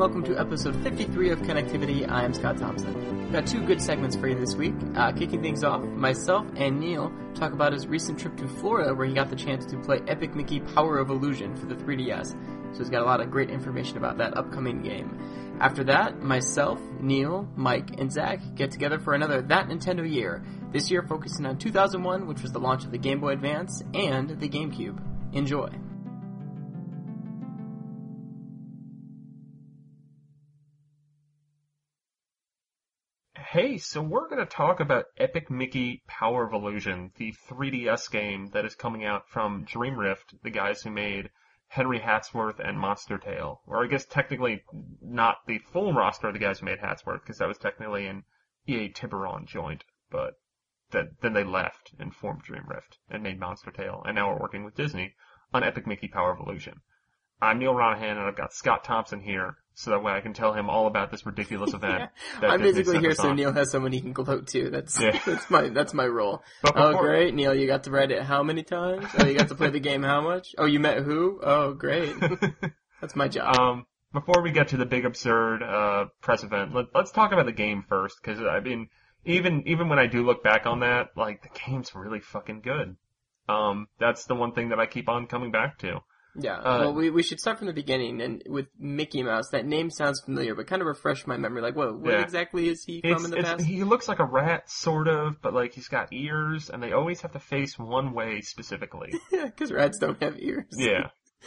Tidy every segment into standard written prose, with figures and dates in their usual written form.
welcome to episode 53 of Connectivity. I am Scott Thompson. We've got two good segments for you this week. Kicking things off, myself and Neil talk about his recent trip to Florida where he got the chance to play Epic Mickey Power of Illusion for the 3DS. So he's got a lot of great information about that upcoming game. After that, myself, Neil, Mike, and Zach get together for another That Nintendo Year. This year focusing on 2001, which was the launch of the Game Boy Advance and the GameCube. Enjoy. Hey, so we're going to talk about Epic Mickey Power of Illusion, the 3DS game that is coming out from Dream Rift, the guys who made Henry Hatsworth and Monster Tale. Or I guess technically not the full roster of the guys who made Hatsworth, because that was technically an EA Tiburon joint, but then they left and formed Dream Rift and made Monster Tale, and now we're working with Disney on Epic Mickey Power of Illusion. I'm Neil Ronahan, and I've got Scott Thompson here, so that way I can tell him all about this ridiculous event. Yeah. I'm basically here so Neil has someone he can gloat to. That's my role. Oh, great, Neil, you got to write it how many times? Oh, you got to play the game how much? Oh, you met who? Oh, great. That's my job. Before we get to the big absurd press event, let's talk about the game first, because I mean, even when I do look back on that, like, the game's really fucking good. That's the one thing that I keep on coming back to. Yeah, well, we should start from the beginning, and with Mickey Mouse, that name sounds familiar, but kind of refresh my memory, like, what exactly is he from in the past? He looks like a rat, sort of, but, like, he's got ears, and they always have to face one way specifically. Yeah, because rats don't have ears. Yeah.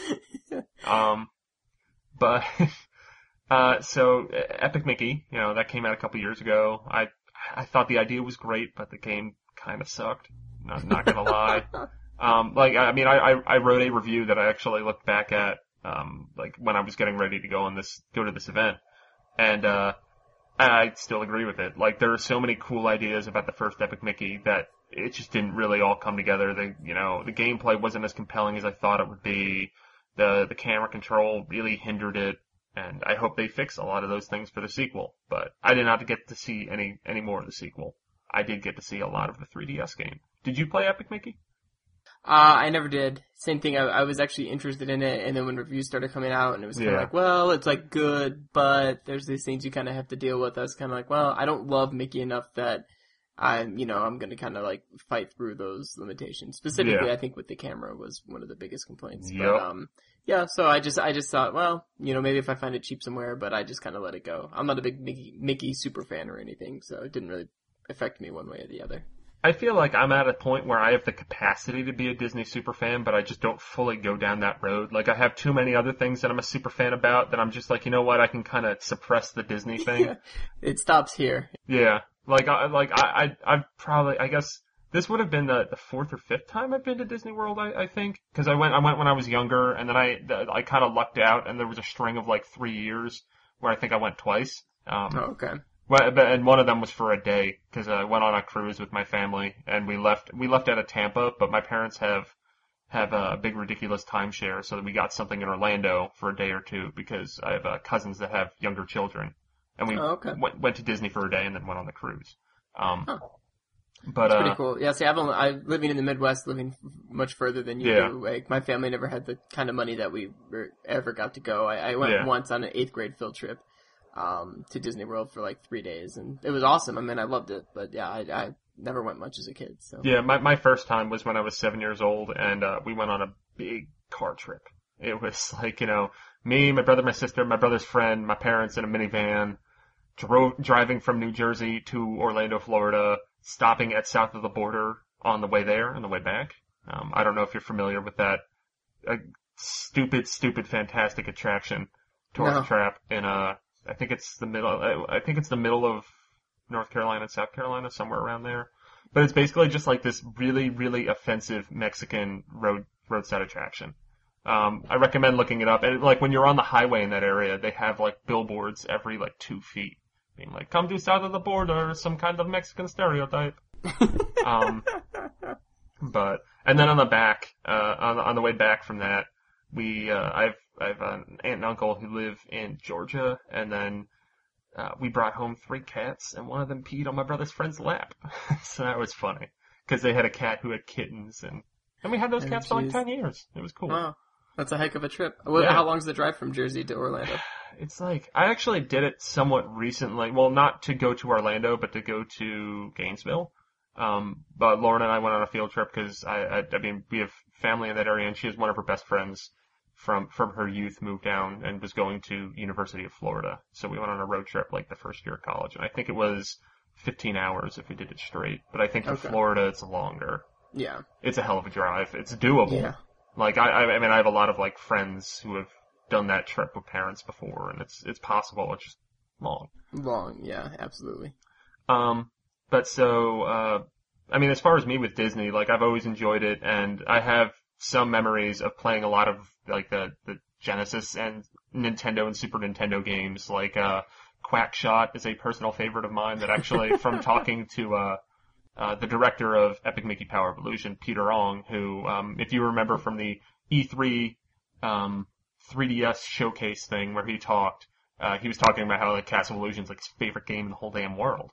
But, so, Epic Mickey, that came out a couple years ago. I thought the idea was great, but the game kind of sucked. Not gonna lie. I wrote a review that I actually looked back at, when I was getting ready to go to this event. And, I still agree with it. Like, there are so many cool ideas about the first Epic Mickey that it just didn't really all come together. The gameplay wasn't as compelling as I thought it would be. The camera control really hindered it. And I hope they fix a lot of those things for the sequel. But I did not get to see any more of the sequel. I did get to see a lot of the 3DS game. Did you play Epic Mickey? I never did. Same thing, I was actually interested in it, and then when reviews started coming out, and it was kind of like, well, it's like good, but there's these things you kind of have to deal with. I was kind of like, well, I don't love Mickey enough that I'm going to kind of like fight through those limitations. Specifically, I think with the camera was one of the biggest complaints. Yep. But, so I just thought, well, maybe if I find it cheap somewhere, but I just kind of let it go. I'm not a big Mickey super fan or anything, so it didn't really affect me one way or the other. I feel like I'm at a point where I have the capacity to be a Disney superfan, but I just don't fully go down that road. Like, I have too many other things that I'm a superfan about that I'm just like, you know what, I can kind of suppress the Disney thing. It stops here. Yeah. I've probably, I guess, this would have been the fourth or fifth time I've been to Disney World, I think. Because I went when I was younger, and then I kind of lucked out, and there was a string of like 3 years where I think I went twice. Okay. Well, and one of them was for a day, because I went on a cruise with my family, and we left out of Tampa, but my parents have a big ridiculous timeshare, so that we got something in Orlando for a day or two, because I have cousins that have younger children. And we went to Disney for a day and then went on the cruise. But that's pretty cool. Yeah, see, I'm living in the Midwest, living much further than you do. Like, my family never had the kind of money that we ever got to go. I went once on an 8th grade field trip. To Disney World for like 3 days, and it was awesome. I mean, I loved it, but yeah, I never went much as a kid, so. Yeah, my first time was when I was 7 years old, and, we went on a big car trip. It was like, me, my brother, my sister, my brother's friend, my parents in a minivan, driving from New Jersey to Orlando, Florida, stopping at south of the border on the way there and the way back. I don't know if you're familiar with that, stupid, fantastic attraction, Tourist Trap in, I think it's the middle of North Carolina and South Carolina, somewhere around there. But it's basically just like this really, really offensive Mexican roadside attraction. I recommend looking it up. And like when you're on the highway in that area, they have like billboards every like 2 feet, being like, "Come to south of the border, some kind of Mexican stereotype." And then on the back, on the way back from that, I have an aunt and uncle who live in Georgia, and then we brought home 3 cats, and one of them peed on my brother's friend's lap. So that was funny, because they had a cat who had kittens, and we had those cats for like 10 years. It was cool. Wow. That's a heck of a trip. Yeah. How long's the drive from Jersey to Orlando? It's like, I actually did it somewhat recently. Well, not to go to Orlando, but to go to Gainesville. But Lauren and I went on a field trip because I mean, we have family in that area, and she has one of her best friends from her youth moved down and was going to University of Florida. So we went on a road trip like the first year of college, and I think it was 15 hours if we did it straight. But I think in Florida it's longer. Yeah. It's a hell of a drive. It's doable. Yeah. Like, I mean, I have a lot of, like, friends who have done that trip with parents before, and it's possible. It's just long. Long, yeah, absolutely. But so, I mean, as far as me with Disney, like, I've always enjoyed it, and I have some memories of playing a lot of, like, the Genesis and Nintendo and Super Nintendo games, like, Quackshot is a personal favorite of mine that actually, from talking to, the director of Epic Mickey Power of Illusion, Peter Ong, who, if you remember from the E3, 3DS showcase thing where he talked, he was talking about how, like, Castle of Illusion's, like, his favorite game in the whole damn world.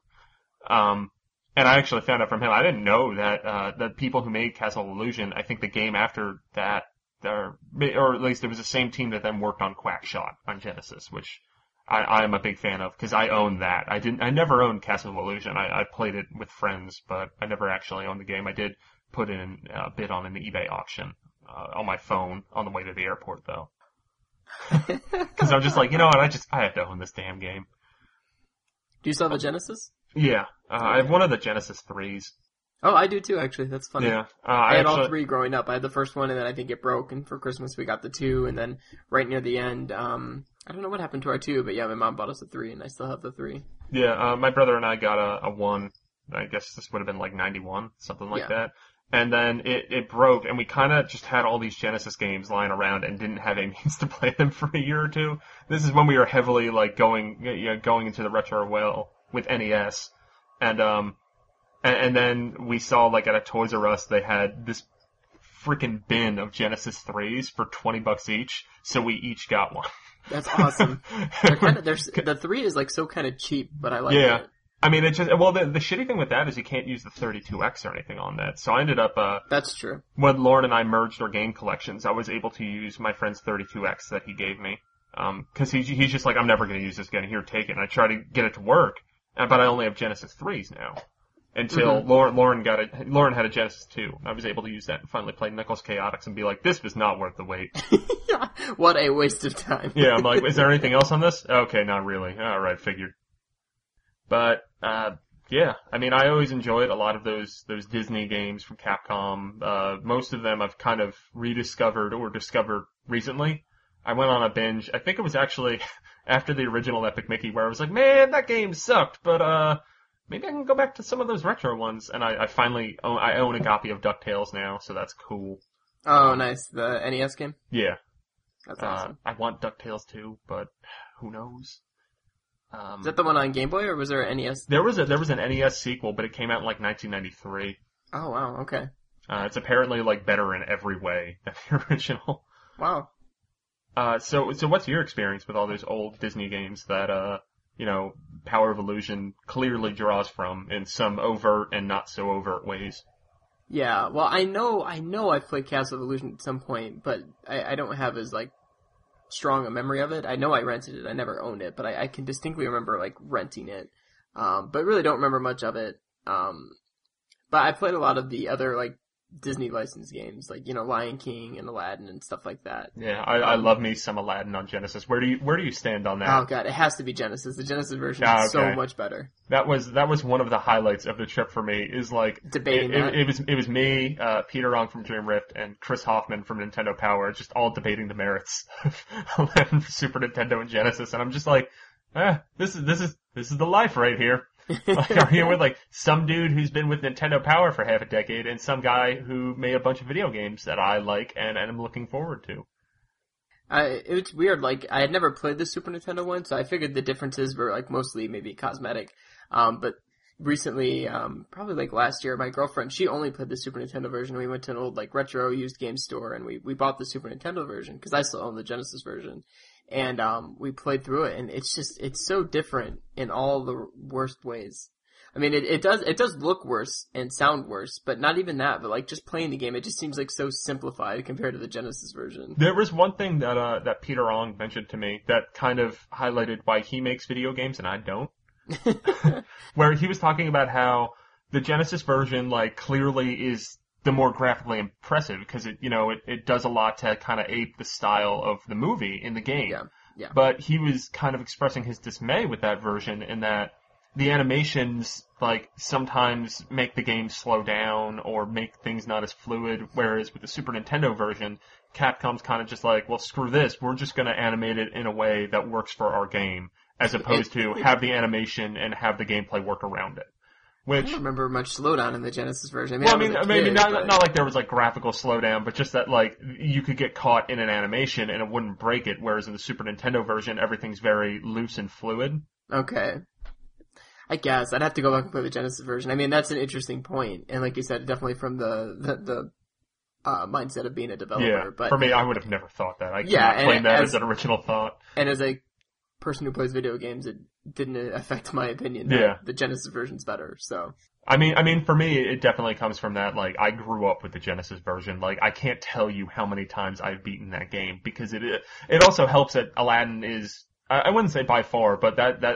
And I actually found out from him, I didn't know that, the people who made Castle of Illusion, I think the game after that, or at least it was the same team that then worked on Quackshot on Genesis, which I am a big fan of, because I own that. I never owned Castle of Illusion. I played it with friends, but I never actually owned the game. I did put in a bid on an eBay auction, on my phone on the way to the airport, though. Because I'm just like, you know what, I have to own this damn game. Do you still have a Genesis? Yeah, I have one of the Genesis 3s. Oh, I do too, actually. That's funny. Yeah. I had all three growing up. I had the first one, and then I think it broke, and for Christmas we got the 2, and then right near the end, I don't know what happened to our 2, but yeah, my mom bought us a 3, and I still have the 3. Yeah, my brother and I got a 1. I guess this would have been like 91, something like that. And then it broke, and we kind of just had all these Genesis games lying around and didn't have any means to play them for a year or two. This is when we were heavily, like, going into the retro well with NES. And then we saw, like, at a Toys R Us, they had this freaking bin of Genesis 3s for $20 each, so we each got one. That's awesome. The 3 is, like, so kind of cheap, but I like it. I mean, it's just, well, the shitty thing with that is you can't use the 32X or anything on that. So I ended up, That's true. When Lauren and I merged our game collections, I was able to use my friend's 32X that he gave me. Cause he's just like, I'm never gonna use this again. Here, take it. And I try to get it to work, but I only have Genesis 3s now. Until Lauren had a Genesis 2. I was able to use that and finally play Knuckles Chaotix and be like, this was not worth the wait. What a waste of time. Yeah, I'm like, is there anything else on this? Okay, not really. Alright, figured. But, yeah, I mean, I always enjoyed a lot of those Disney games from Capcom. Most of them I've kind of rediscovered or discovered recently. I went on a binge. I think it was actually after the original Epic Mickey where I was like, man, that game sucked, but, maybe I can go back to some of those retro ones. And I finally own a copy of DuckTales now, so that's cool. Oh, nice. The NES game? Yeah. That's awesome. I want DuckTales too, but who knows? Is that the one on Game Boy, or was there an NES? There was an NES sequel, but it came out in like 1993. Oh, wow, okay. It's apparently like better in every way than the original. Wow. So what's your experience with all those old Disney games that, Power of Illusion clearly draws from in some overt and not so overt ways? Yeah, well, I know I've played Castle of Illusion at some point, but I don't have as, like, strong a memory of it. I know I rented it. I never owned it, but I can distinctly remember, like, renting it. But really don't remember much of it. But I played a lot of the other, like, Disney licensed games, like, Lion King and Aladdin and stuff like that. Yeah, I love me some Aladdin on Genesis. Where do you stand on that? Oh god, it has to be Genesis. The Genesis version is so much better. That was one of the highlights of the trip for me, is like debating that. It was me, Peter Ong from Dream Rift, and Chris Hoffman from Nintendo Power, just all debating the merits of Aladdin for Super Nintendo and Genesis, and I'm just like, this is the life right here. Like, I'm here with, like, some dude who's been with Nintendo Power for half a decade and some guy who made a bunch of video games that I like and I'm looking forward to. It's weird, like, I had never played the Super Nintendo one, so I figured the differences were, like, mostly maybe cosmetic. But recently, probably, like, last year, my girlfriend, she only played the Super Nintendo version. We went to an old, like, retro used game store and we bought the Super Nintendo version, because I still own the Genesis version. And we played through it, and it's so different in all the worst ways. I mean, it does look worse and sound worse, but not even that. But like just playing the game, it just seems like so simplified compared to the Genesis version. There was one thing that Peter Ong mentioned to me that kind of highlighted why he makes video games and I don't. Where he was talking about how the Genesis version, like, clearly is the more graphically impressive because it does a lot to kind of ape the style of the movie in the game. Yeah. Yeah. But he was kind of expressing his dismay with that version in that the animations, like, sometimes make the game slow down or make things not as fluid, whereas with the Super Nintendo version, Capcom's kind of just like, well, screw this, we're just going to animate it in a way that works for our game, as opposed to have the animation and have the gameplay work around it. Which, I don't remember much slowdown in the Genesis version. Maybe not like there was like graphical slowdown, but just that like you could get caught in an animation and it wouldn't break it, whereas in the Super Nintendo version everything's very loose and fluid. Okay. I guess I'd have to go back and play the Genesis version. I mean, that's an interesting point, and like you said, definitely from the mindset of being a developer. Yeah, but for me, I would have never thought that. I can't claim that as an original thought. And as a person who plays video games, it didn't affect my opinion that the Genesis version's better. So I mean, for me, it definitely comes from that. Like, I grew up with the Genesis version. Like, I can't tell you how many times I've beaten that game because it also helps that Aladdin is. I wouldn't say by far, but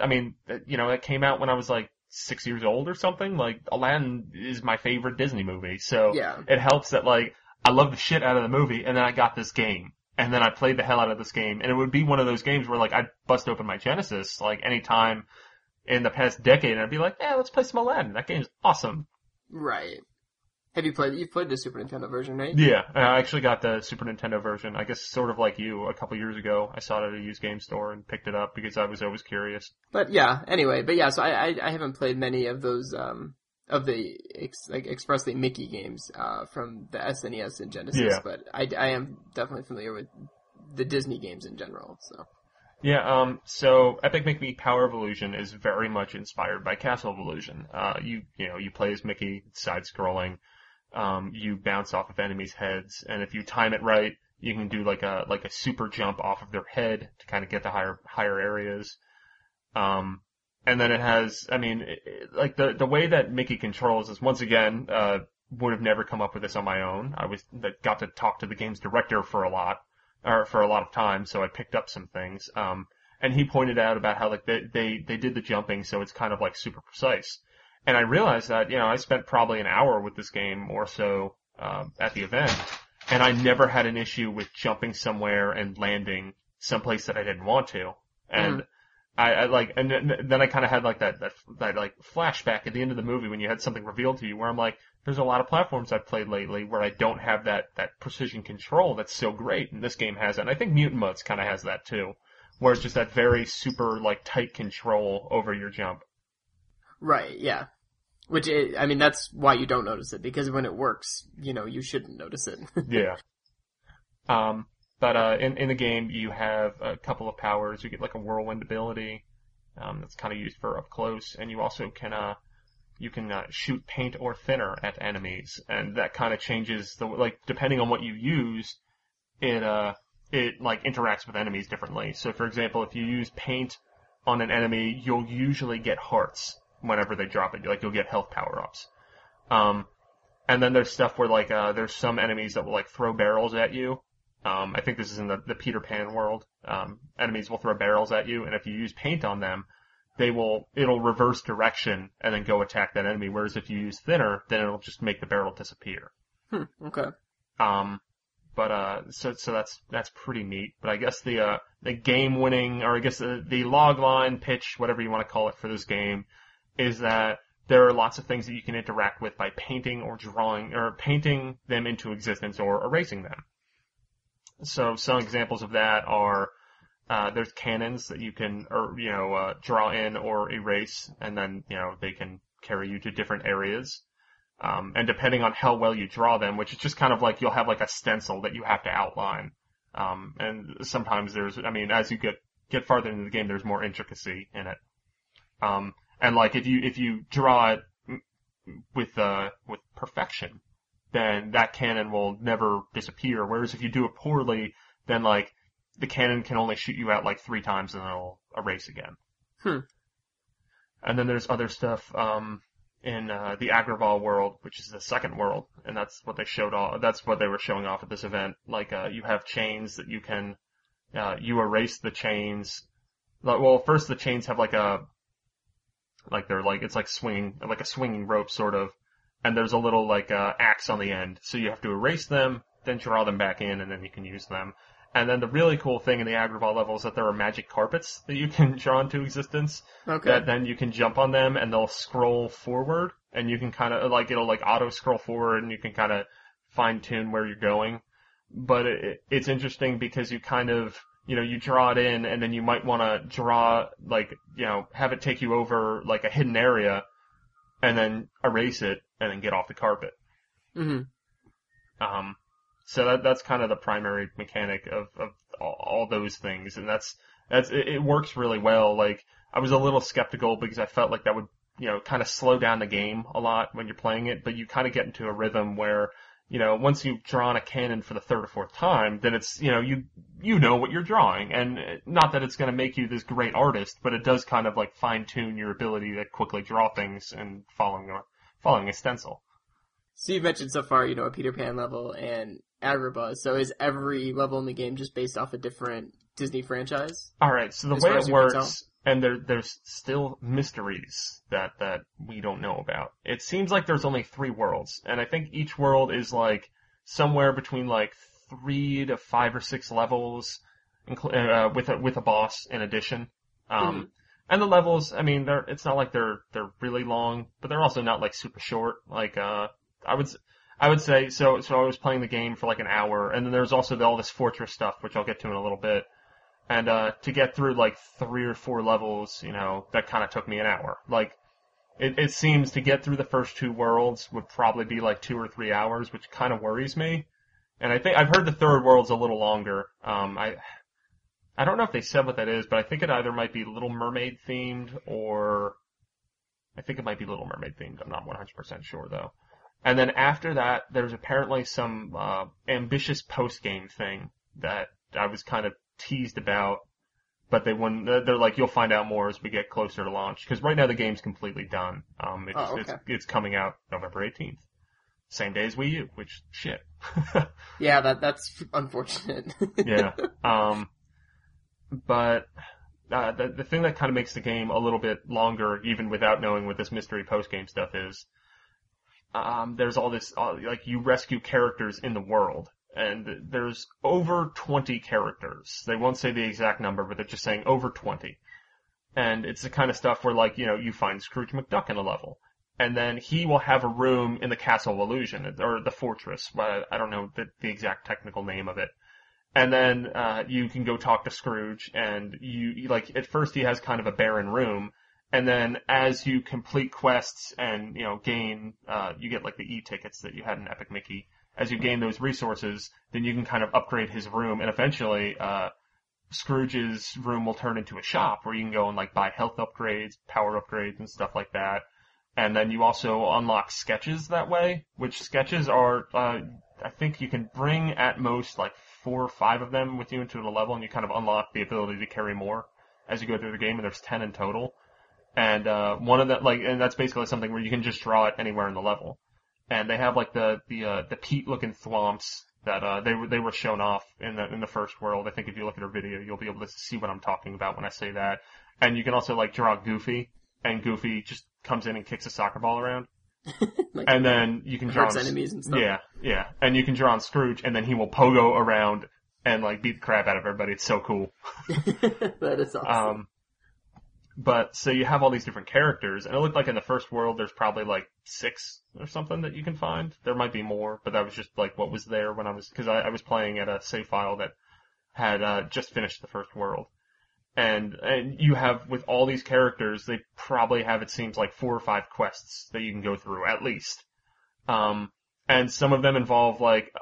it came out when I was like 6 years old or something. Like, Aladdin is my favorite Disney movie, so it helps that like I love the shit out of the movie, and then I got this game. And then I played the hell out of this game. And it would be one of those games where, like, I'd bust open my Genesis, like, any time in the past decade, and I'd be like, yeah, let's play some Aladdin. That game's awesome. Right. You've played the Super Nintendo version, right? Yeah, I actually got the Super Nintendo version, I guess sort of like you, a couple years ago. I saw it at a used game store and picked it up because I was always curious. But yeah, anyway, so I haven't played many of those, of the expressly Mickey games from the SNES and Genesis, but I am definitely familiar with the Disney games in general. So so Epic Mickey Power of Illusion is very much inspired by Castle of Illusion. You play as Mickey, side-scrolling. You bounce off of enemies' heads, and if you time it right, you can do like a super jump off of their head to kind of get to higher areas. And then it has, the way that Mickey controls is, once again, would have never come up with this on my own. Got to talk to the game's director for a lot of time, so I picked up some things. And he pointed out about how, like, they did the jumping, so it's kind of, like, super precise. And I realized that, I spent probably an hour with this game or so, at the event, and I never had an issue with jumping somewhere and landing someplace that I didn't want to. And then I kind of had like that like flashback at the end of the movie when you had something revealed to you where I'm like, there's a lot of platforms I've played lately where I don't have that precision control that's so great, and this game has it. And I think Mutant Mudds kind of has that too, where it's just that very super like tight control over your jump. Right, yeah. Which, that's why you don't notice it, because when it works, you shouldn't notice it. Yeah. But in the game, you have a couple of powers. You get like a whirlwind ability that's kind of used for up close, and you also can shoot paint or thinner at enemies, and that kind of changes depending on what you use, it like interacts with enemies differently. So, for example, if you use paint on an enemy, you'll usually get hearts whenever they drop it. Like, you'll get health power-ups. And then there's stuff where there's some enemies that will like throw barrels at you. I think this is in the Peter Pan world. Enemies will throw barrels at you, and if you use paint on them, it'll reverse direction and then go attack that enemy. Whereas if you use thinner, then it'll just make the barrel disappear. Okay. So that's pretty neat. But I guess the game winning, or I guess the log line pitch, whatever you want to call it for this game, is that there are lots of things that you can interact with by painting or drawing, or painting them into existence or erasing them. So some examples of that are, there's cannons that you can, draw in or erase, and then, they can carry you to different areas. And depending on how well you draw them, which is just kind of like, you'll have like a stencil that you have to outline. And sometimes as you get farther into the game, there's more intricacy in it. And like, if you draw it with perfection, then that cannon will never disappear. Whereas if you do it poorly, then like, the cannon can only shoot you out like 3 times and then it'll erase again. And then there's other stuff in the Agrabah world, which is the second world, and that's what they showed off. That's what they were showing off at this event. Like you have chains that you can you erase the chains. Well, first the chains have it's like swinging, like a swinging rope sort of, and there's a little axe on the end. So you have to erase them, then draw them back in, and then you can use them. And then the really cool thing in the Agrabah level is that there are magic carpets that you can draw into existence. Okay. That then you can jump on them and they'll scroll forward, and you can kind of it'll auto scroll forward, and you can kind of fine tune where you're going. But it's interesting because you kind of, you draw it in, and then you might want to draw, have it take you over, a hidden area, and then erase it, and then get off the carpet. Mm-hmm. So that's kind of the primary mechanic of all those things, and it works really well. Like, I was a little skeptical because I felt like that would, kind of slow down the game a lot when you're playing it, but you kind of get into a rhythm where, once you've drawn a cannon for the third or fourth time, then it's, you know what you're drawing. And not that it's going to make you this great artist, but it does kind of fine tune your ability to quickly draw things and following a stencil. So you've mentioned so far, a Peter Pan level and Agrabah. So is every level in the game just based off a different Disney franchise? Alright, so the way it works, and there's still mysteries that we don't know about. It seems like there's only 3 worlds, and I think each world is somewhere between 3 to 5 or 6 levels, with a boss in addition. And the levels, I mean, it's not like they're really long, but they're also not super short. I would say, so I was playing the game for an hour, and then there's also all this fortress stuff, which I'll get to in a little bit. And, to get through 3 or 4 levels, that kind of took me an hour. It seems to get through the first 2 worlds would probably be 2 or 3 hours, which kind of worries me. And I think, I've heard the third world's a little longer. I don't know if they said what that is, but I think it either might be Little Mermaid themed, or I think it might be Little Mermaid themed. I'm not 100% sure though. And then after that, there's apparently some ambitious post-game thing that I was kind of teased about, but they're you'll find out more as we get closer to launch, because right now the game's completely done. It's coming out November 18th. Same day as Wii U, which, shit. Yeah, that's unfortunate. Yeah. But the thing that kind of makes the game a little bit longer, even without knowing what this mystery post-game stuff is, there's all this, you rescue characters in the world, and there's over 20 characters. They won't say the exact number, but they're just saying over 20. And it's the kind of stuff where, you find Scrooge McDuck in a level, and then he will have a room in the Castle of Illusion, or the Fortress, but I don't know the exact technical name of it. And then, you can go talk to Scrooge, and you at first he has kind of a barren room, and then as you complete quests and, gain, you get the e-tickets that you had in Epic Mickey. As you gain those resources, then you can kind of upgrade his room, and eventually, Scrooge's room will turn into a shop where you can go and buy health upgrades, power upgrades, and stuff like that. And then you also unlock sketches that way, which sketches are, I think you can bring at most 4 or 5 of them with you into the level, and you kind of unlock the ability to carry more as you go through the game, and there's 10 in total. And, one of them, and that's basically something where you can just draw it anywhere in the level. And they have the peat looking thwomps that, they were shown off in the first world. I think if you look at our video, you'll be able to see what I'm talking about when I say that. And you can also draw Goofy, and Goofy just comes in and kicks a soccer ball around. And then you can draw enemies and stuff. Yeah. And you can draw on Scrooge, and then he will pogo around and beat the crap out of everybody. It's so cool. That is awesome. But so you have all these different characters, and it looked like in the first world there's probably 6 or something that you can find. There might be more, but that was just what was there when because I was playing at a save file that had just finished the first world. And you have, with all these characters, they probably have, it seems 4 or 5 quests that you can go through, at least. And some of them involve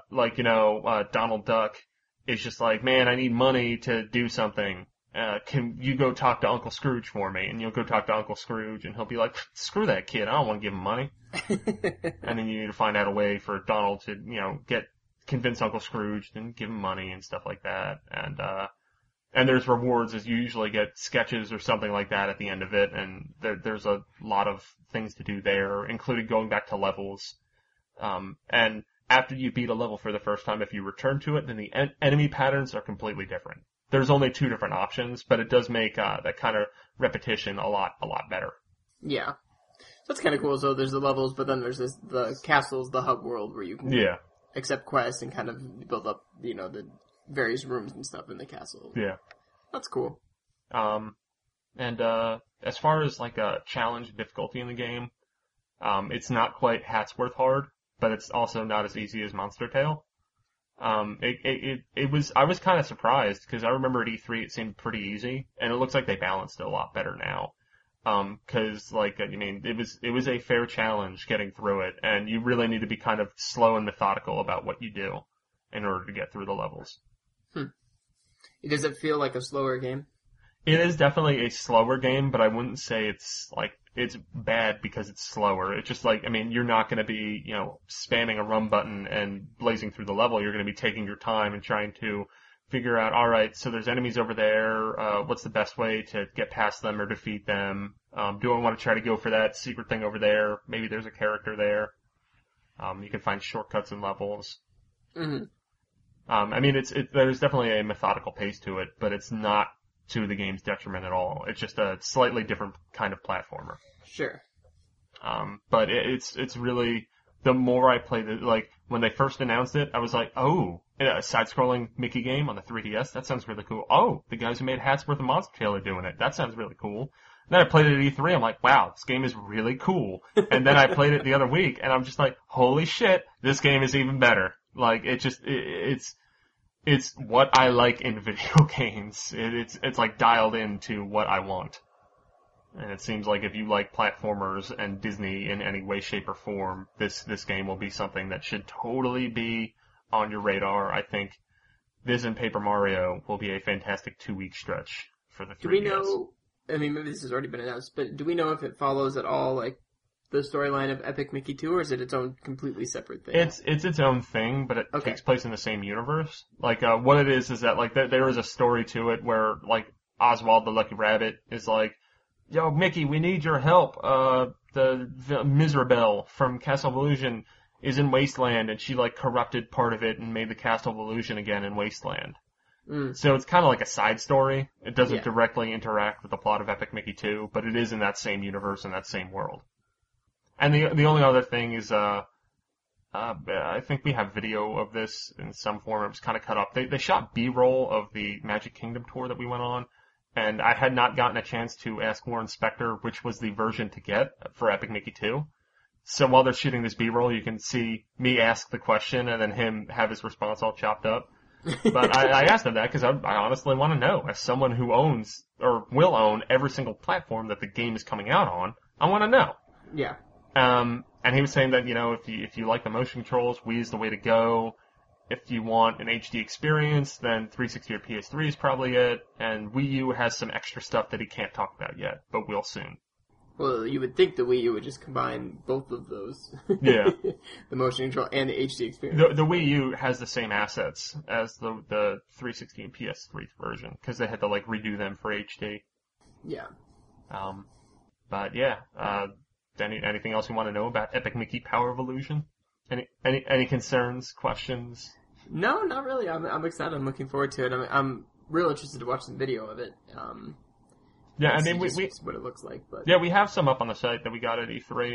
Donald Duck is just man, I need money to do something. Can you go talk to Uncle Scrooge for me? And you'll go talk to Uncle Scrooge, and he'll be like, screw that kid, I don't want to give him money. And then you need to find out a way for Donald to, convince Uncle Scrooge and give him money and stuff like that. And, And there's rewards as you usually get sketches or something like that at the end of it, and there's a lot of things to do there, including going back to levels. And after you beat a level for the first time, if you return to it, then the enemy patterns are completely different. There's only 2 different options, but it does make that kind of repetition a lot better. Yeah. That's kind of cool. So there's the levels, but then there's the castles, the hub world, where you can accept quests and kind of build up, the various rooms and stuff in the castle. Yeah. That's cool. And as far as like a challenge and difficulty in the game, it's not quite Hatsworth hard, but it's also not as easy as Monster Tale. I was kind of surprised because I remember at E3 it seemed pretty easy, and it looks like they balanced it a lot better now. Cause it was a fair challenge getting through it, and you really need to be kind of slow and methodical about what you do in order to get through the levels. Does it feel like a slower game? It is definitely a slower game, but I wouldn't say it's bad because it's slower. It's just you're not going to be, spamming a run button and blazing through the level. You're going to be taking your time and trying to figure out, alright, so there's enemies over there, what's the best way to get past them or defeat them? Do I want to try to go for that secret thing over there? Maybe there's a character there. You can find shortcuts in levels. Mm-hmm. There's definitely a methodical pace to it, but it's not to the game's detriment at all. It's just a slightly different kind of platformer. Sure. But it's really, the more I played it, like, when they first announced it, I was like, oh, a side-scrolling Mickey game on the 3DS? That sounds really cool. Oh, the guys who made Hatsworth and Monster Tale are doing it. That sounds really cool. And then I played it at E3, I'm like, wow, this game is really cool. And then I played it the other week, and I'm just like, holy shit, this game is even better. Like, it's what I like in video games. It's like dialed into what I want. And it seems like if you like platformers and Disney in any way, shape, or form, this game will be something that should totally be on your radar. I think this and Paper Mario will be a fantastic 2-week stretch for the 3DS. Do we know, maybe this has already been announced, but do we know if it follows at all, like, the storyline of Epic Mickey 2, or is it its own completely separate thing? It's its own thing, but it takes place in the same universe. Like, what it is that, like, there is a story to it where, like, Oswald the Lucky Rabbit is like, yo, Mickey, we need your help. The Miserabelle from Castle of Illusion is in Wasteland, and she, like, corrupted part of it and made the Castle of Illusion again in Wasteland. So it's kind of like a side story. It doesn't directly interact with the plot of Epic Mickey 2, but it is in that same universe and that same world. And the only other thing is, I think we have video of this in some form. It was kind of cut up. They shot B-roll of the Magic Kingdom tour that we went on, and I had not gotten a chance to ask Warren Spector which was the version to get for Epic Mickey 2. So while they're shooting this B-roll, you can see me ask the question and then him have his response all chopped up. But I asked him that because I honestly want to know. As someone who owns, or will own, every single platform that the game is coming out on, I want to know. Yeah. And he was saying that, if you like the motion controls, Wii is the way to go. If you want an HD experience, then 360 or PS3 is probably it. And Wii U has some extra stuff that he can't talk about yet, but will soon. Well, you would think the Wii U would just combine both of those. Yeah. The motion control and the HD experience. The Wii U has the same assets as the 360 and PS3 version, because they had to, like, redo them for HD. Yeah. But yeah, anything else you want to know about Epic Mickey Power of Illusion? Any concerns, questions? No, not really. I'm excited. I'm looking forward to it. I'm real interested to watch some video of it. Yeah, we what it looks like. But yeah, we have some up on the site that we got at E3.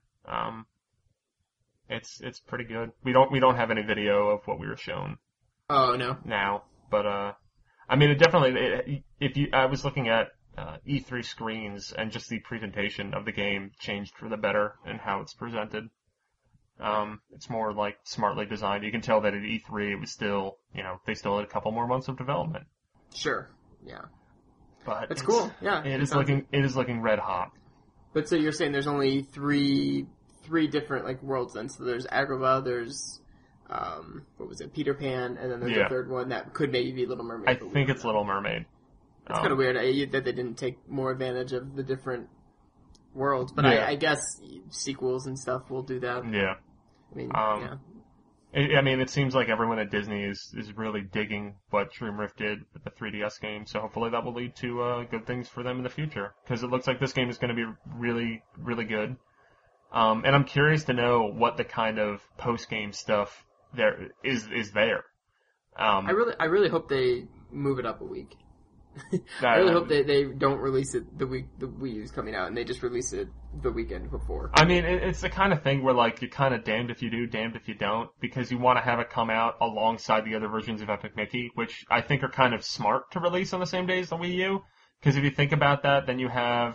It's pretty good. We don't have any video of what we were shown. Oh no. Now, but it definitely. I was looking at E3 screens, and just the presentation of the game changed for the better in how it's presented. It's more like smartly designed. You can tell that at E3 it was still, they still had a couple more months of development. Sure. Yeah. But it's cool. Yeah. It is looking red hot. But so you're saying there's only three different like worlds then. So there's Agrabah, there's what was it, Peter Pan, and then there's a third one that could maybe be Little Mermaid. I think it's Little Mermaid. It's kind of weird that they didn't take more advantage of the different worlds, but I guess sequels and stuff will do that. Yeah. Yeah. I mean, it seems like everyone at Disney is really digging what Dream Rift did with the 3DS game, so hopefully that will lead to good things for them in the future. Because it looks like this game is going to be really, really good. And I'm curious to know what the kind of post-game stuff there is there. I really hope they move it up a week. I really hope they don't release it the week the Wii U's coming out, and they just release it the weekend before. I mean, it's the kind of thing where, like, you're kind of damned if you do, damned if you don't, because you want to have it come out alongside the other versions of Epic Mickey, which I think are kind of smart to release on the same day as the Wii U. Because if you think about that, then you have,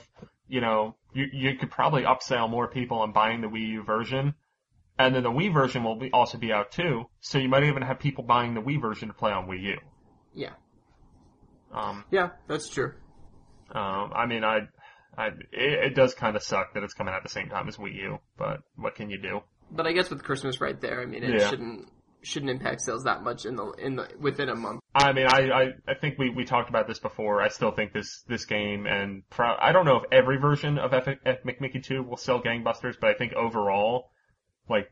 you could probably upsell more people on buying the Wii U version, and then the Wii version will also be out too, so you might even have people buying the Wii version to play on Wii U. Yeah. Yeah, that's true. I mean, it does kind of suck that it's coming out at the same time as Wii U, but what can you do? But I guess with Christmas right there, I mean, it shouldn't impact sales that much within a month. I mean, I think we talked about this before. I still think this game, and I don't know if every version of Epic Mickey 2 will sell gangbusters, but I think overall, like,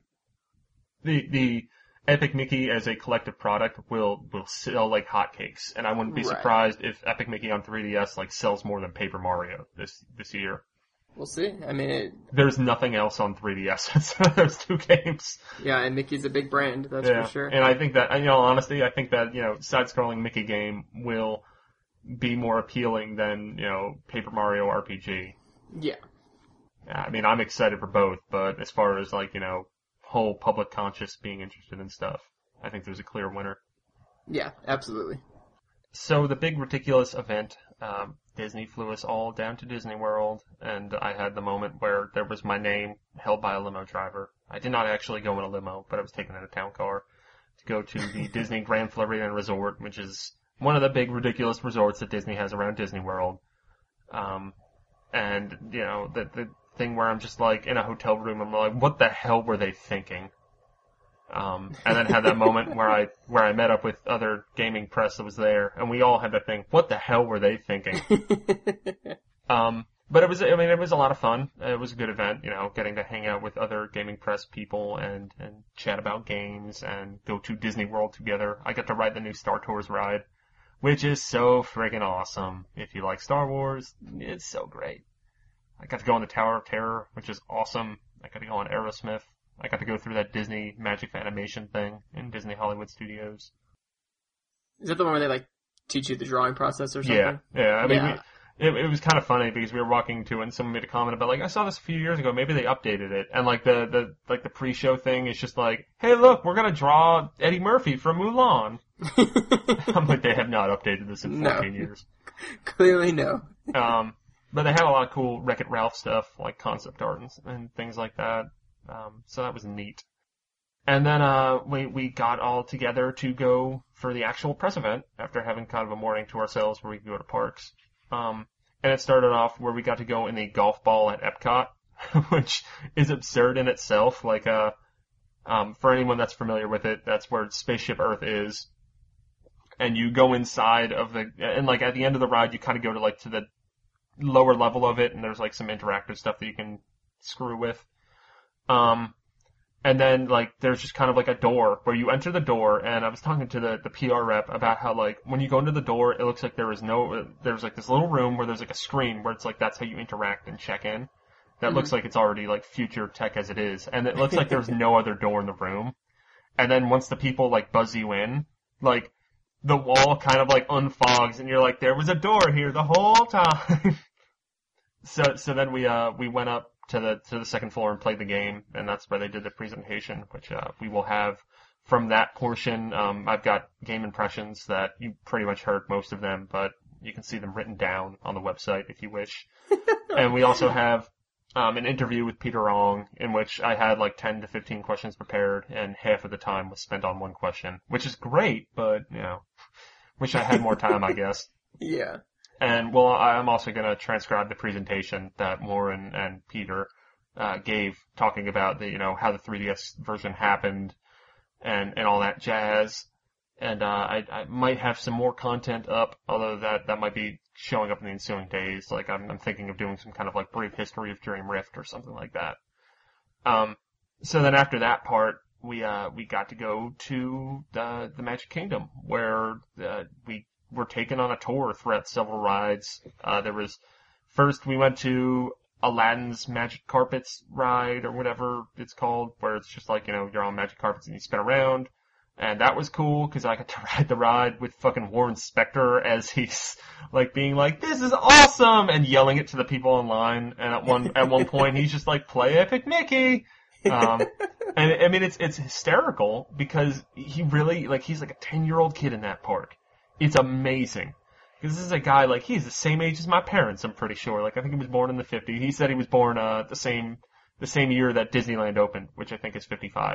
the Epic Mickey as a collective product will sell like hotcakes, and I wouldn't be surprised if Epic Mickey on 3DS like sells more than Paper Mario this year. We'll see. I mean, there's nothing else on 3DS outside of those two games. Yeah, and Mickey's a big brand, that's for sure. And I think that, in all honesty, I think that side-scrolling Mickey game will be more appealing than Paper Mario RPG. Yeah. I mean, I'm excited for both, but as far as like whole public conscious being interested in stuff, I think there's a clear winner. Yeah, absolutely. So the big ridiculous event, Disney flew us all down to Disney World, and I had the moment where there was my name held by a limo driver. I did not actually go in a limo, but I was taken in a town car to go to the Disney Grand Floridian Resort, which is one of the big ridiculous resorts that Disney has around Disney World. And the thing where I'm just like in a hotel room, I'm like, what the hell were they thinking? And then had that moment where I met up with other gaming press that was there, and we all had that thing, what the hell were they thinking? But it was a lot of fun. It was a good event, getting to hang out with other gaming press people and chat about games and go to Disney World together. I got to ride the new Star Tours ride, which is so friggin' awesome. If you like Star Wars, it's so great. I got to go on the Tower of Terror, which is awesome. I got to go on Aerosmith. I got to go through that Disney Magic Animation thing in Disney Hollywood Studios. Is that the one where they teach you the drawing process or something? Yeah. I mean, it was kind of funny because we were walking to it and someone made a comment about I saw this a few years ago. Maybe they updated it. And the pre-show thing is just like, hey, look, we're gonna draw Eddie Murphy from Mulan. I'm like, they have not updated this in 14 years. Clearly no. But they had a lot of cool Wreck-It Ralph stuff, like concept art and things like that. So that was neat. And then, we got all together to go for the actual press event after having kind of a morning to ourselves where we could go to parks. And it started off where we got to go in the golf ball at Epcot, which is absurd in itself. For anyone that's familiar with it, that's where Spaceship Earth is. And you go inside of at the end of the ride, you kind of go to the lower level of it, and there's some interactive stuff that you can screw with. And then there's just kind of a door where you enter the door, and I was talking to the PR rep about how when you go into the door, it looks like there's this little room where there's a screen where it's that's how you interact and check in. That looks like it's already future tech as it is, and it looks like there's no other door in the room. And then once the people buzz you in, the wall kind of unfogs, and you're like, there was a door here the whole time. So then we went up to the second floor and played the game, and that's where they did the presentation, which we will have from that portion. I've got game impressions that you pretty much heard most of them, but you can see them written down on the website if you wish. And we also have an interview with Peter Ong, in which I had 10 to 15 questions prepared, and half of the time was spent on one question, which is great, but wish I had more time, I guess. Yeah. And I'm also going to transcribe the presentation that Lauren and Peter gave, talking about how the 3DS version happened and all that jazz. And I might have some more content up, although that might be showing up in the ensuing days. I'm thinking of doing some kind of brief history of Dream Rift or something like that. So then after that part, we got to go to the Magic Kingdom, where we were taken on a tour throughout several rides. First we went to Aladdin's Magic Carpets ride, or whatever it's called, where it's just like, you're on magic carpets and you spin around. And that was cool, because I got to ride the ride with fucking Warren Spector as he's, like, being like, "This is awesome!" and yelling it to the people online. And at one point, he's just like, "Play Epic Mickey!" And I mean, it's hysterical, because he really, like, he's like a 10-year-old kid in that park. It's amazing. Because this is a guy, like, he's the same age as my parents, I'm pretty sure. Like, I think he was born in the 50s. He said he was born, the same year that Disneyland opened, which I think is 55.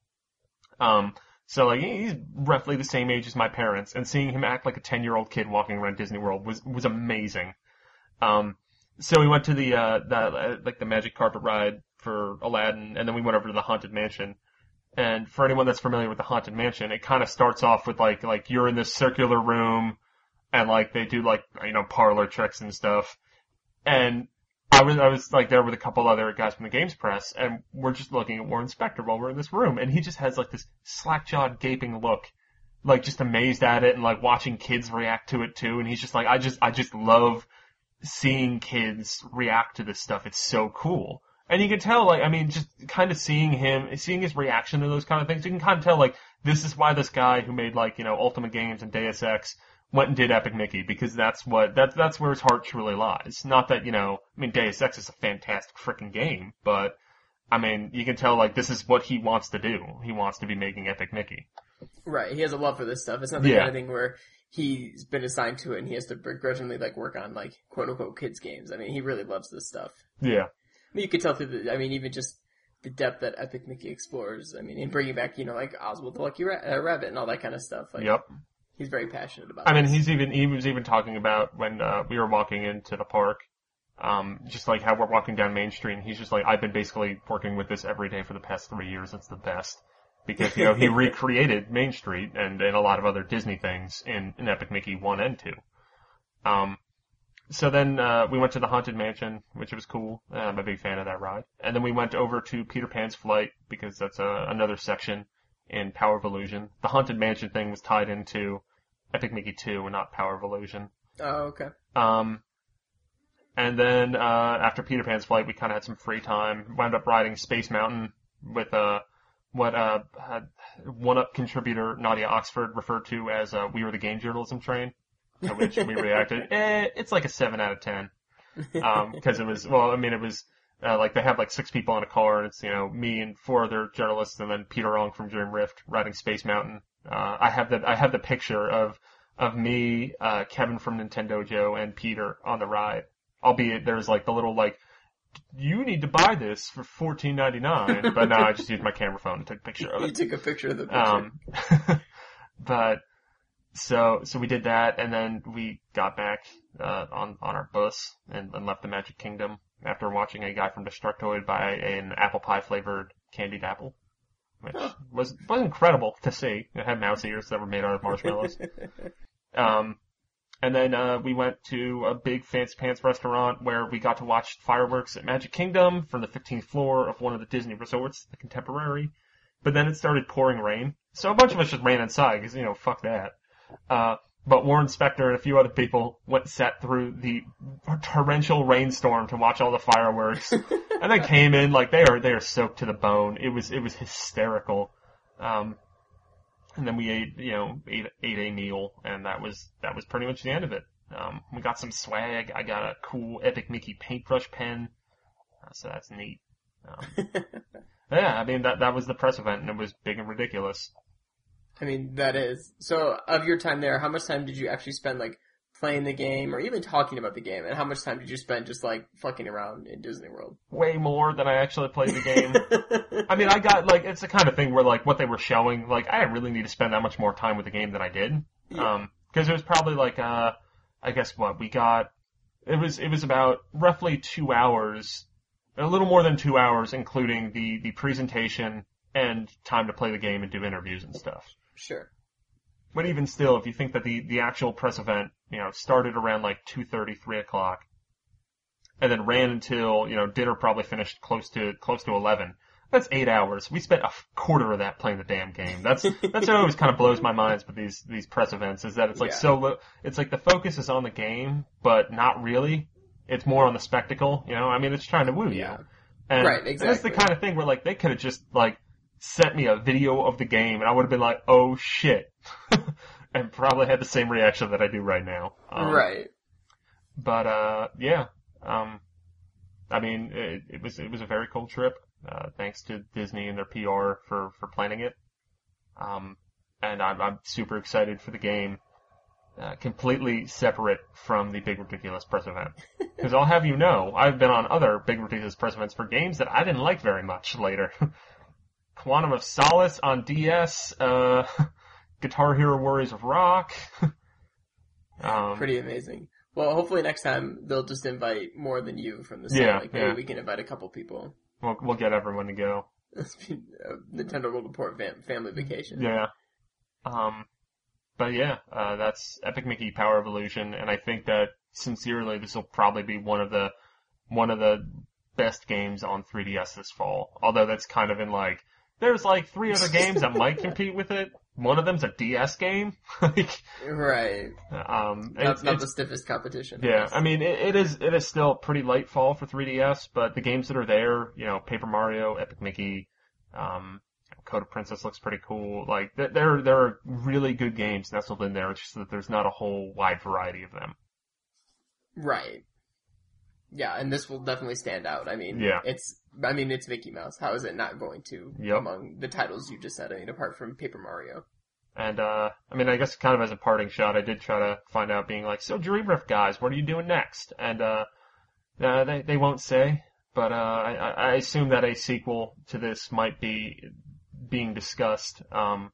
So, like, he's roughly the same age as my parents, and seeing him act like a 10-year-old kid walking around Disney World was amazing. So we went to the Magic Carpet ride for Aladdin, and then we went over to the Haunted Mansion. And for anyone that's familiar with the Haunted Mansion, it kind of starts off with, like, you're in this circular room, and, like, they do, like, parlor tricks and stuff. And I was like there with a couple other guys from the Games Press, and we're just looking at Warren Spector while we're in this room, and he just has like this slack-jawed, gaping look, like just amazed at it, and like watching kids react to it too. And he's just like, I just love seeing kids react to this stuff. It's so cool. And you can tell, like, I mean, just kind of seeing his reaction to those kind of things, you can kind of tell, like, this is why this guy who made, like, Ultimate Games and Deus Ex went and did Epic Mickey, because that's where his heart truly lies. Not that, I mean, Deus Ex is a fantastic freaking game, but, I mean, you can tell, like, this is what he wants to do. He wants to be making Epic Mickey. Right, he has a love for this stuff. It's not the kind of thing where he's been assigned to it and he has to begrudgingly, like, work on, like, quote-unquote kids games. I mean, he really loves this stuff. Yeah. I mean, you could tell through even just the depth that Epic Mickey explores. I mean, in bringing back, like, Oswald the Lucky Rabbit and all that kind of stuff. Like, yep. He's very passionate about I mean, this. he was even talking about when, we were walking into the park, just like how we're walking down Main Street, and he's just like, I've been basically working with this every day for the past 3 years. It's the best. Because, he recreated Main Street and a lot of other Disney things in Epic Mickey 1 and 2. So then, we went to the Haunted Mansion, which was cool. I'm a big fan of that ride. And then we went over to Peter Pan's Flight, because that's another section in Power of Illusion. The Haunted Mansion thing was tied into Epic Mickey 2 and not Power of Illusion. Oh, okay. And then, after Peter Pan's Flight, we kind of had some free time. Wound up riding Space Mountain with, one-up contributor Nadia Oxford referred to as, We Were the Game Journalism Train, to which we reacted, it's like a 7 out of 10. Cause it was, like they have like 6 people in a car, and it's, me and 4 other journalists, and then Peter Ong from Dream Rift riding Space Mountain. I have the picture of me, Kevin from Nintendo Joe, and Peter on the ride. Albeit there's like the little like, you need to buy this for $14.99, but no, I just used my camera phone and took a picture of it. You took a picture of the picture. But, so we did that, and then we got back, on our bus and left the Magic Kingdom after watching a guy from Destructoid buy an apple pie flavored candied apple. Which was incredible to see. It had mouse ears that were made out of marshmallows. And then, we went to a big fancy pants restaurant where we got to watch fireworks at Magic Kingdom from the 15th floor of one of the Disney resorts, the Contemporary. But then it started pouring rain. So a bunch of us just ran inside, because, fuck that. But Warren Spector and a few other people sat through the torrential rainstorm to watch all the fireworks. And then came in, like, they are soaked to the bone. It was hysterical. And then we ate a meal, and that was pretty much the end of it. We got some swag. I got a cool Epic Mickey paintbrush pen. So that's neat. Yeah, I mean, that was the press event, and it was big and ridiculous. I mean, that is. So, of your time there, how much time did you actually spend, like, playing the game, or even talking about the game, and how much time did you spend just, like, fucking around in Disney World? Way more than I actually played the game. I mean, I got, like, it's the kind of thing where, like, what they were showing, like, I didn't really need to spend that much more time with the game than I did. Yeah. Cause it was probably, like, I guess what, we got, it was about roughly 2 hours, a little more than 2 hours, including the presentation and time to play the game and do interviews and stuff. Sure. But even still, if you think that the actual press event, started around like 2:30, 3 o'clock, and then ran until, dinner probably finished close to 11. That's 8 hours. We spent a quarter of that playing the damn game. That's what always kind of blows my mind with these press events, is that it's like it's like the focus is on the game, but not really. It's more on the spectacle, you know? I mean, it's trying to woo you. And right, exactly. That's the kind of thing where, like, they could have just, like, sent me a video of the game, and I would have been like, oh shit. And probably had the same reaction that I do right now. Right. But, yeah. I mean, it was a very cool trip. Thanks to Disney and their PR for planning it. And I'm super excited for the game. Completely separate from the Big Ridiculous press event. Because I'll have you know, I've been on other Big Ridiculous press events for games that I didn't like very much later. Quantum of Solace on DS, Guitar Hero Warriors of Rock. Pretty amazing. Well, hopefully next time they'll just invite more than you from the set. Yeah, like maybe we can invite a couple people. We'll get everyone to go. Nintendo World Report family vacation. Yeah. But yeah, that's Epic Mickey Power Evolution, and I think that sincerely this will probably be one of the best games on 3DS this fall. Although that's kind of in like, there's like 3 other games that might compete with it. One of them's a DS game. Like, right. Not the stiffest competition. Yeah, I mean, it is still pretty late fall for 3DS, but the games that are there, you know, Paper Mario, Epic Mickey, Code of Princess looks pretty cool. Like, there are really good games nestled in there, it's just that there's not a whole wide variety of them. Right. Yeah, and this will definitely stand out. I mean, it's Mickey Mouse. How is it not going to among the titles you just said? I mean, apart from Paper Mario. And, I mean, I guess kind of as a parting shot, I did try to find out, being like, so Dream Rift guys, what are you doing next? And, they won't say, but, I assume that a sequel to this might be being discussed. And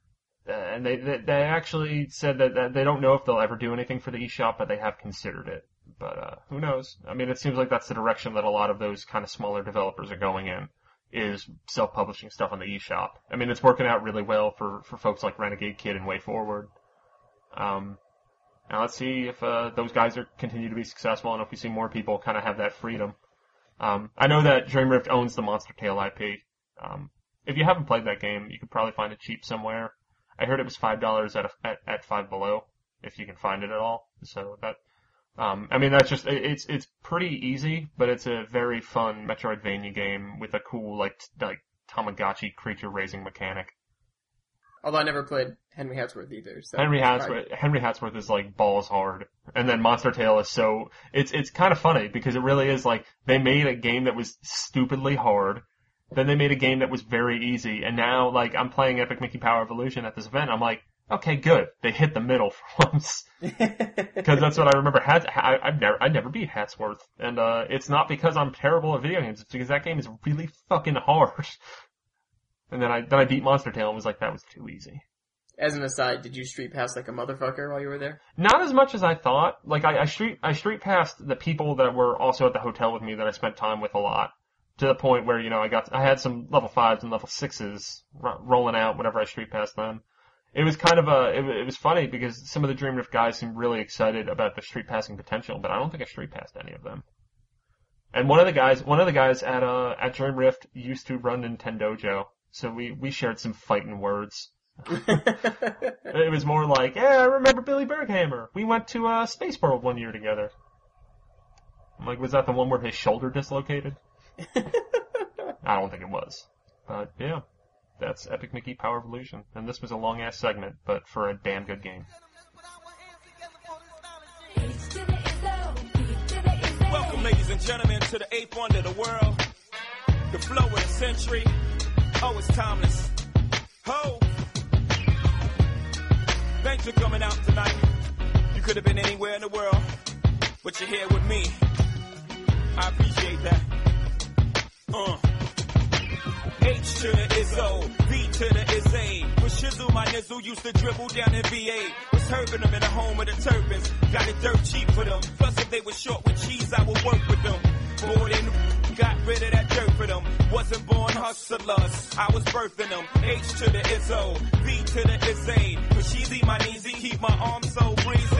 they actually said that they don't know if they'll ever do anything for the eShop, but they have considered it. But, who knows? I mean, it seems like that's the direction that a lot of those kind of smaller developers are going in, is self-publishing stuff on the eShop. I mean, it's working out really well for folks like Renegade Kid and Way Forward. Now let's see if, those guys continue to be successful, and if we see more people kind of have that freedom. I know that Dream Rift owns the Monster Tale IP. If you haven't played that game, you could probably find it cheap somewhere. I heard it was $5 at Five Below, if you can find it at all. So that, I mean, that's just, it's pretty easy, but it's a very fun Metroidvania game with a cool, like Tamagotchi creature raising mechanic. Although I never played Henry Hatsworth either. So Henry Hatsworth is like balls hard. And then Monster Tale is so, it's kind of funny because it really is like, they made a game that was stupidly hard. Then they made a game that was very easy. And now, like, I'm playing Epic Mickey Power Evolution at this event. I'm like, okay, good. They hit the middle for once. Because that's what I remember. I never beat Hatsworth. And, it's not because I'm terrible at video games. It's because that game is really fucking hard. And then I beat Monster Tale and was like, that was too easy. As an aside, did you street pass like a motherfucker while you were there? Not as much as I thought. Like, I street passed the people that were also at the hotel with me that I spent time with a lot. To the point where, you know, I had some level 5s and level 6s rolling out whenever I street passed them. It was kind of it was funny because some of the Dream Rift guys seemed really excited about the street passing potential, but I don't think I street passed any of them. And one of the guys at Dream Rift used to run Nintendojo, so we shared some fighting words. It was more like, yeah, I remember Billy Berghammer. We went to Space World one year together. I'm like, was that the one where his shoulder dislocated? I don't think it was. But yeah, that's Epic Mickey Power Evolution. And this was a long ass segment, but for a damn good game. Welcome, ladies and gentlemen, to the 8th wonder of the world. The flow of the century. Oh, it's timeless. Ho! Thanks for coming out tonight. You could have been anywhere in the world, but you're here with me. I appreciate that. H to the Izzo, V to the Izzy. With Shizzle, my nizzle used to dribble down in VA. Was herbing them in the home of the turbans. Got it dirt cheap for them. Plus, if they were short with cheese, I would work with them. Bored in, got rid of that dirt for them. Wasn't born hustlers, I was birthing them. H to the Izzo, V to the Izzy. With Sheezy, my kneesy, keep my arms so breezy.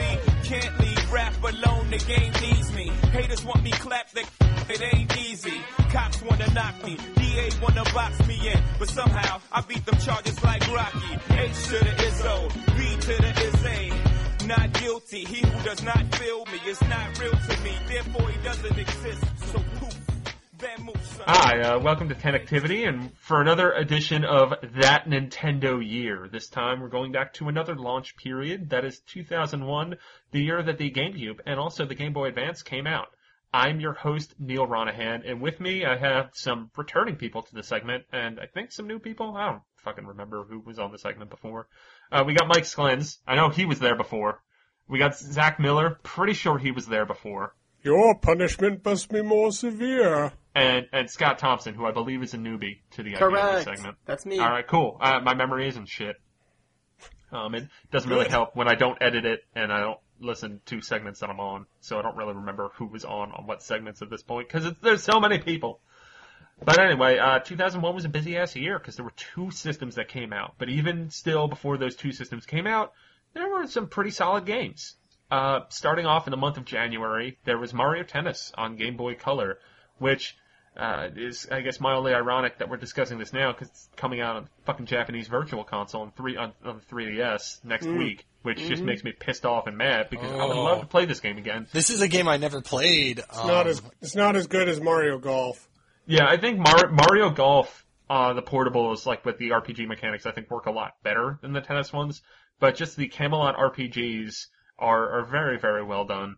Can't leave rap alone, the game needs me. Haters want me clapped, it ain't easy. Cops wanna knock me, DA wanna box me in, but somehow I beat them charges like Rocky. H to the Izzo, B to the Izzy. Not guilty, he who does not feel me is not real to me, therefore he doesn't exist. So poof. Hi, welcome to Connectivity, and for another edition of That Nintendo Year. This time we're going back to another launch period, that is 2001, the year that the GameCube and also the Game Boy Advance came out. I'm your host, Neil Ronahan, and with me I have some returning people to the segment, and I think some new people. I don't fucking remember who was on the segment before. We got Mike Sklens. I know he was there before. We got Zach Miller. Pretty sure he was there before. Your punishment must be more severe. And Scott Thompson, who I believe is a newbie to the idea of the segment. That's me. All right, cool. My memory isn't shit. It doesn't really help when I don't edit it and I don't listen to segments that I'm on, so I don't really remember who was on what segments at this point, because there's so many people. But anyway, 2001 was a busy-ass year, because there were two systems that came out. But even still, before those two systems came out, there were some pretty solid games. Starting off in the month of January, there was Mario Tennis on Game Boy Color, which is, I guess, mildly ironic that we're discussing this now because it's coming out on fucking Japanese Virtual Console on the 3DS next week, which just makes me pissed off and mad because I would love to play this game again. This is a game I never played. It's not as good as Mario Golf. Yeah, I think Mario Golf, the portables, like with the RPG mechanics, I think work a lot better than the tennis ones. But just the Camelot RPGs are very, very well done.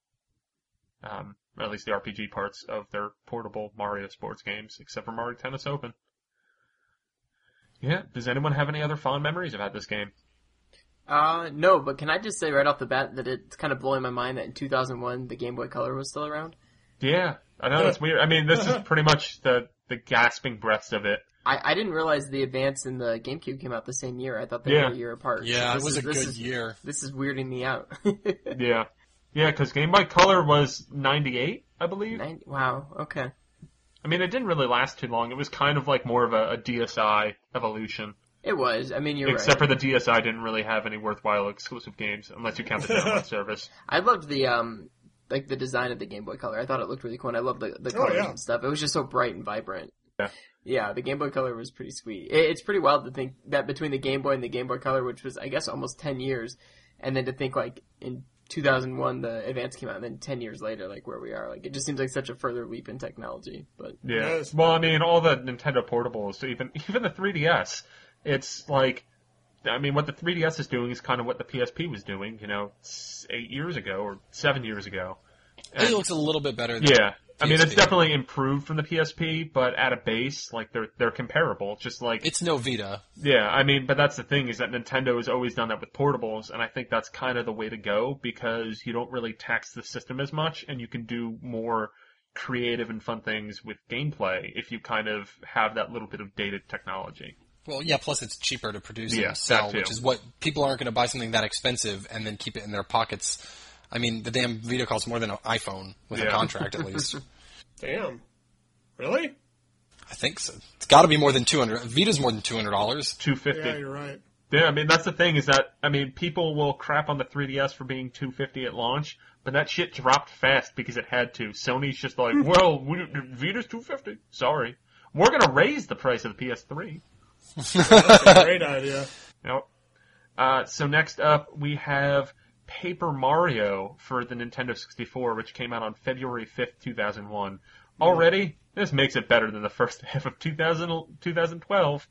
At least the RPG parts of their portable Mario sports games, except for Mario Tennis Open. Yeah, does anyone have any other fond memories about this game? No, but can I just say right off the bat that it's kind of blowing my mind that in 2001 the Game Boy Color was still around? Yeah, I know, that's weird. I mean, this is pretty much the gasping breaths of it. I didn't realize the Advance and the GameCube came out the same year. I thought they were a year apart. Yeah, so it was a good year. This is weirding me out. Yeah. Yeah, because Game Boy Color was 98, I believe. Wow, okay. I mean, it didn't really last too long. It was kind of like more of a DSi evolution. It was. I mean, you're Except right. for the DSi didn't really have any worthwhile exclusive games, unless you count the download service. I loved the, like the design of the Game Boy Color. I thought it looked really cool, and I loved the colors and stuff. It was just so bright and vibrant. Yeah. Yeah, the Game Boy Color was pretty sweet. It's pretty wild to think that between the Game Boy and the Game Boy Color, which was, I guess, almost 10 years, and then to think, like, in 2001 the Advance came out, and then 10 years later, like, where we are. Like, it just seems like such a further leap in technology. But yeah. Yes. Well, I mean, all the Nintendo portables, so even the 3DS, it's like, I mean, what the 3DS is doing is kind of what the PSP was doing, 8 years ago, or 7 years ago. I think it looks a little bit better than Yeah. I mean, it's PSP. definitely improved from the PSP, but at a base, like, they're comparable. Just like... It's no Vita. Yeah, I mean, but that's the thing, is that Nintendo has always done that with portables, and I think that's kind of the way to go, because you don't really tax the system as much, and you can do more creative and fun things with gameplay if you kind of have that little bit of dated technology. Well, yeah, plus it's cheaper to produce Yeah, and sell, that too. which is what people aren't going to buy something that expensive and then keep it in their pockets. I mean, the damn Vita costs more than an iPhone with a contract, at least. Damn. Really? I think so. It's got to be more than $200. Vita's more than $200. $250. Yeah, you're right. Yeah, I mean, that's the thing, is that, I mean, people will crap on the 3DS for being $250 at launch, but that shit dropped fast because it had to. Sony's just like, well, Vita's $250. Sorry. We're gonna raise the price of the PS3. That's a great idea. Yep. So next up, we have Paper Mario for the Nintendo 64, which came out on February 5th, 2001. Already, this makes it better than the first half of 2012.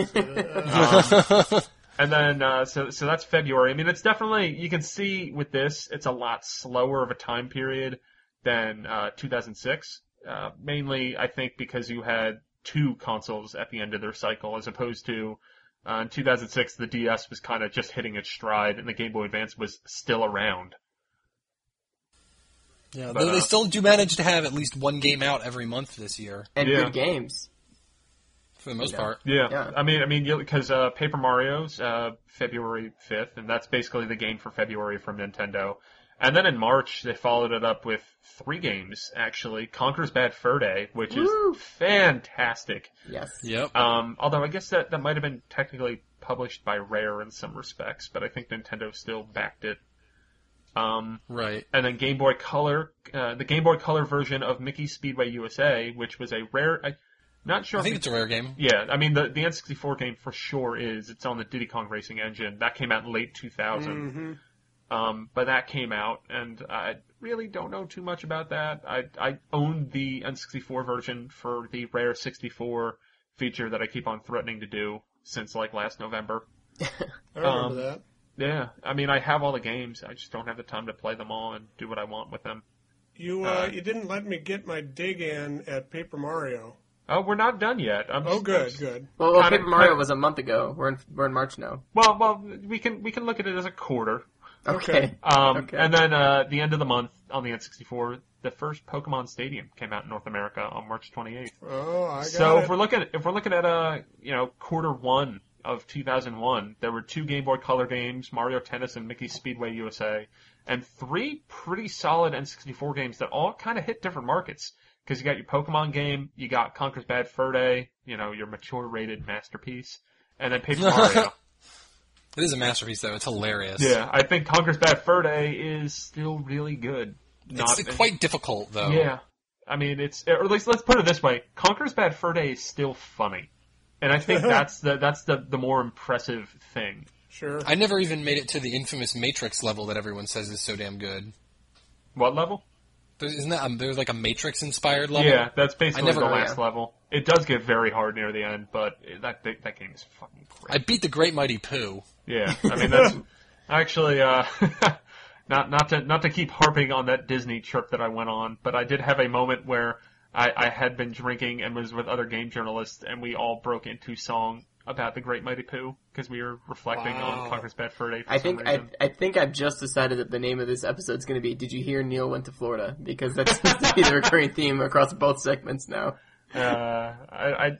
And then, so that's February. I mean, it's definitely, you can see with this, it's a lot slower of a time period than 2006. Mainly, I think, because you had two consoles at the end of their cycle, as opposed to in 2006, the DS was kind of just hitting its stride, and the Game Boy Advance was still around. Yeah, But, though they still do manage to have at least one game out every month this year, And Yeah. good games. for the most part. Yeah. Yeah. I mean, because Paper Mario's February 5th, and that's basically the game for February from Nintendo. And then in March, they followed it up with 3 games, actually. Conker's Bad Fur Day, which is fantastic. Yes. Yep. Although I guess that might have been technically published by Rare in some respects, but I think Nintendo still backed it. Right. And then Game Boy Color, the Game Boy Color version of Mickey Speedway USA, which was a rare. Not sure. I think it's a rare game. Yeah, I mean the N64 game for sure is. It's on the Diddy Kong Racing engine. That came out in late 2000. But that came out, and I really don't know too much about that. I owned the N64 version for the rare 64 feature that I keep on threatening to do since like last November. I remember that. Yeah, I mean I have all the games. I just don't have the time to play them all and do what I want with them. You didn't let me get my dig in at Paper Mario. Oh, we're not done yet. Good. Well, Paper Mario was a month ago. We're in March now. Well, we can look at it as a quarter. Okay. And then the end of the month on the N64, the first Pokemon Stadium came out in North America on March 28th. Oh, I got So it. if we're looking at quarter one of 2001, there were 2 Game Boy Color games, Mario Tennis and Mickey Speedway USA, and 3 pretty solid N64 games that all kind of hit different markets. Because you got your Pokemon game, you got Conker's Bad Fur Day, your mature rated masterpiece, and then Paper Mario. It is a masterpiece, though. It's hilarious. Yeah, I think Conker's Bad Fur Day is still really good. It's quite difficult, though. Yeah. I mean, or at least let's put it this way. Conker's Bad Fur Day is still funny. And I think that's the more impressive thing. Sure. I never even made it to the infamous Matrix level that everyone says is so damn good. What level? Isn't that there's like a Matrix-inspired level? Yeah, that's basically the last yeah. level. It does get very hard near the end, but that game is fucking great. I beat the Great Mighty Pooh. Yeah, I mean that's actually not to keep harping on that Disney trip that I went on, but I did have a moment where I had been drinking and was with other game journalists, and we all broke into song about the Great Mighty Pooh because we were reflecting on Conker's Bad Fur Day. I think I've just decided that the name of this episode is going to be "Did you hear Neil went to Florida?" Because that seems to be the recurring theme across both segments now. It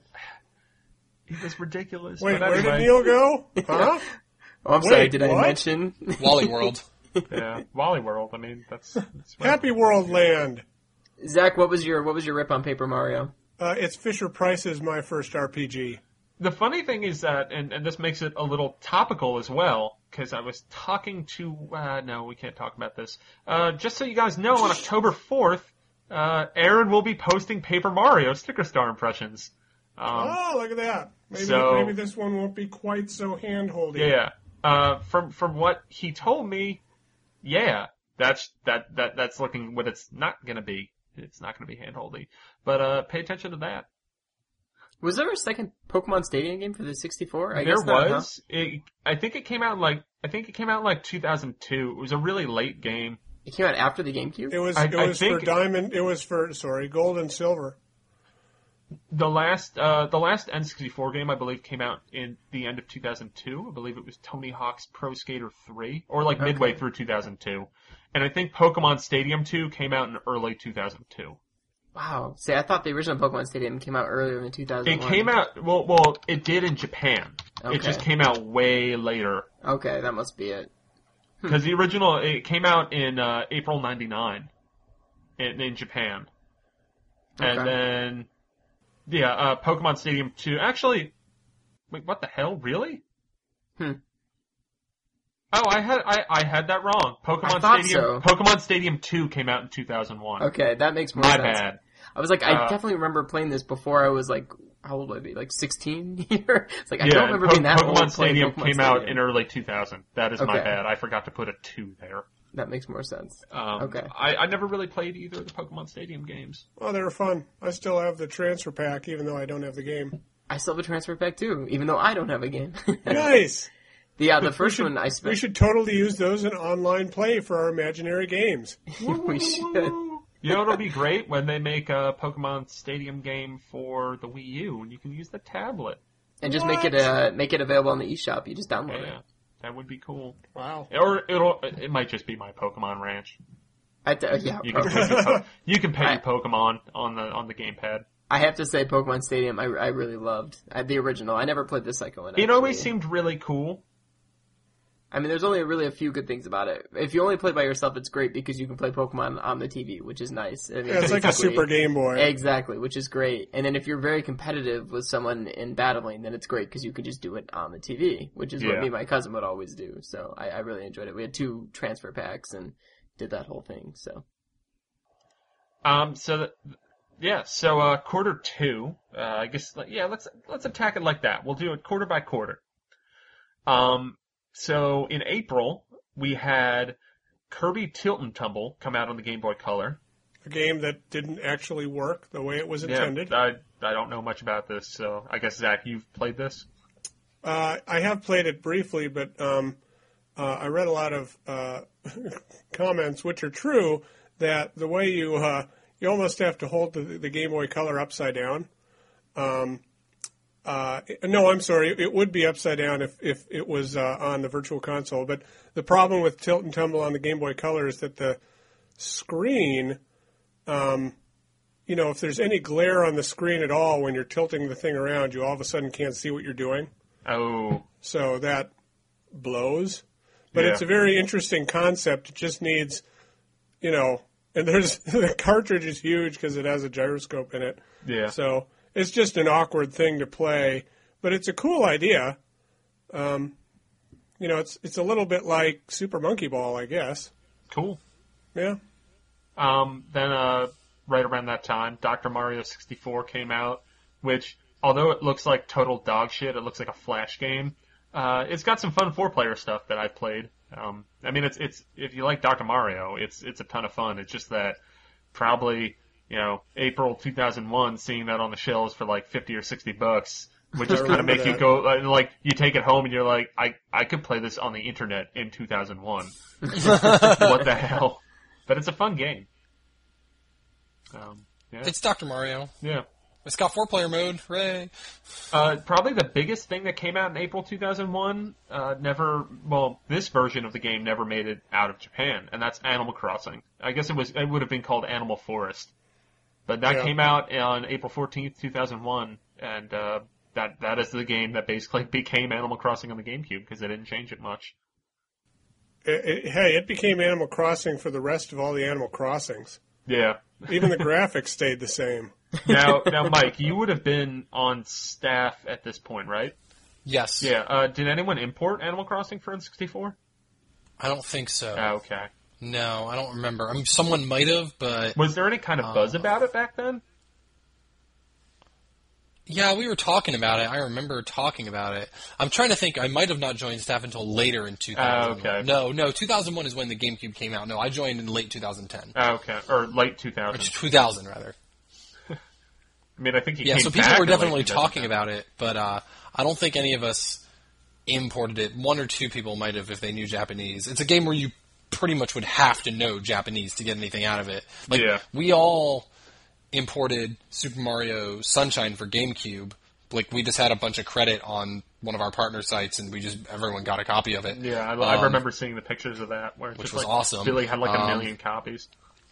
was ridiculous. Wait, but where anyway. did Neil go? Huh? Oh, I'm sorry. Wait, Did I what? mention Wally World. Yeah, Wally World. I mean, that's right. Happy World Land. Zach? What was your rip on Paper Mario? It's Fisher Price's My First RPG. The funny thing is that, and this makes it a little topical as well, because I was talking to, no, we can't talk about this. Just so you guys know, on October 4th, Aaron will be posting Paper Mario sticker star impressions. Look at that. Maybe this one won't be quite so hand-holdy. Yeah. From what he told me, yeah, that's looking what it's not gonna be. It's not gonna be hand-holdy. But, pay attention to that. Was there a second Pokemon Stadium game for the 64? There was. I think it came out in like 2002. It was a really late game. It came out after the GameCube? It was for Gold and Silver. The last N64 game, I believe, came out in the end of 2002. I believe it was Tony Hawk's Pro Skater 3, or like midway through 2002. And I think Pokemon Stadium 2 came out in early 2002. Wow. See, I thought the original Pokemon Stadium came out earlier than 2001. It came out, well, it did in Japan. Okay. It just came out way later. Okay, that must be it. Because the original, it came out in April 99 in Japan. And Okay. then, Pokemon Stadium 2, actually, wait, what the hell, really? Oh, I had that wrong. Pokemon Stadium 2 came out in 2001. Okay, that makes more My sense. bad. I was like, I definitely remember playing this before I was like, how old would I be? Like 16 here? It's like, I don't remember being that old Pokemon playing Stadium Pokemon came Stadium. out in early 2000. That is my Okay. bad. I forgot to put a 2 there. That makes more sense. Okay. I never really played either of the Pokemon Stadium games. Oh, they were fun. I still have the transfer pack, even though I don't have the game. I still have a transfer pack too, even though I don't have a game. Nice! The first one I We spent... should totally use those in online play for our imaginary games. we should. You know what'll be great? When they make a Pokemon Stadium game for the Wii U, and you can use the tablet. And just make it available on the eShop. You just download Yeah, it. that would be cool. Wow. Or it might just be my Pokemon Ranch. Yeah, You can probably. you can pet your Pokemon on the gamepad. I have to say, Pokemon Stadium, I really loved the original. I never played the second one. It always actually. seemed really cool. I mean, there's only really a few good things about it. If you only play by yourself, it's great because you can play Pokemon on the TV, which is nice. I mean, it's like a Super Game Boy. Exactly, which is great. And then if you're very competitive with someone in battling, then it's great because you can just do it on the TV, which is what me and my cousin would always do. So I really enjoyed it. We had 2 transfer packs and did that whole thing. So. So quarter 2. I guess. Let's attack it like that. We'll do it quarter by quarter. So in April, we had Kirby Tilt and Tumble come out on the Game Boy Color. A game that didn't actually work the way it was intended. Yeah, I don't know much about this, so I guess, Zach, you've played this? I have played it briefly, but I read a lot of comments, which are true, that the way you almost have to hold the Game Boy Color upside down. No, I'm sorry. It would be upside down if it was on the Virtual Console. But the problem with Tilt and Tumble on the Game Boy Color is that the screen, if there's any glare on the screen at all when you're tilting the thing around, you all of a sudden can't see what you're doing. Oh. So that blows. But it's a very interesting concept. It just needs, and the cartridge is huge because it has a gyroscope in it. Yeah. So it's just an awkward thing to play, but it's a cool idea. It's a little bit like Super Monkey Ball, I guess. Cool. Yeah. Then right around that time, Dr. Mario 64 came out, which, although it looks like total dog shit, it looks like a Flash game. It's got some fun 4-player stuff that I've played. I mean, it's if you like Dr. Mario, it's a ton of fun. It's just that probably, April 2001, seeing that on the shelves for like $50 or $60 would just kind of make you go, like, you take it home and you're like, I could play this on the internet in 2001. What the hell? But it's a fun game. It's Dr. Mario. Yeah. It's got 4-player mode. Hooray. Probably the biggest thing that came out in April 2001, this version of the game never made it out of Japan, and that's Animal Crossing. I guess it would have been called Animal Forest. But that came out on April 14th, 2001, and that is the game that basically became Animal Crossing on the GameCube, because they didn't change it much. It became Animal Crossing for the rest of all the Animal Crossings. Yeah. Even the graphics stayed the same. Now, Mike, you would have been on staff at this point, right? Yes. Yeah. Did anyone import Animal Crossing for N64? I don't think so. Okay. No, I don't remember. I mean, someone might have, but... Was there any kind of buzz about it back then? Yeah, we were talking about it. I remember talking about it. I'm trying to think. I might have not joined staff until later in 2001. Okay. No, 2001 is when the GameCube came out. No, I joined in late 2010. Okay. Or late 2000. Or 2000, rather. I mean, I think he came so people were definitely talking about it, but I don't think any of us imported it. 1 or 2 people might have if they knew Japanese. It's a game where you pretty much would have to know Japanese to get anything out of it. We all imported Super Mario Sunshine for GameCube. Like, we just had a bunch of credit on one of our partner sites, and everyone got a copy of it. Yeah, I remember seeing the pictures of that, which was awesome. Billy had like a million copies.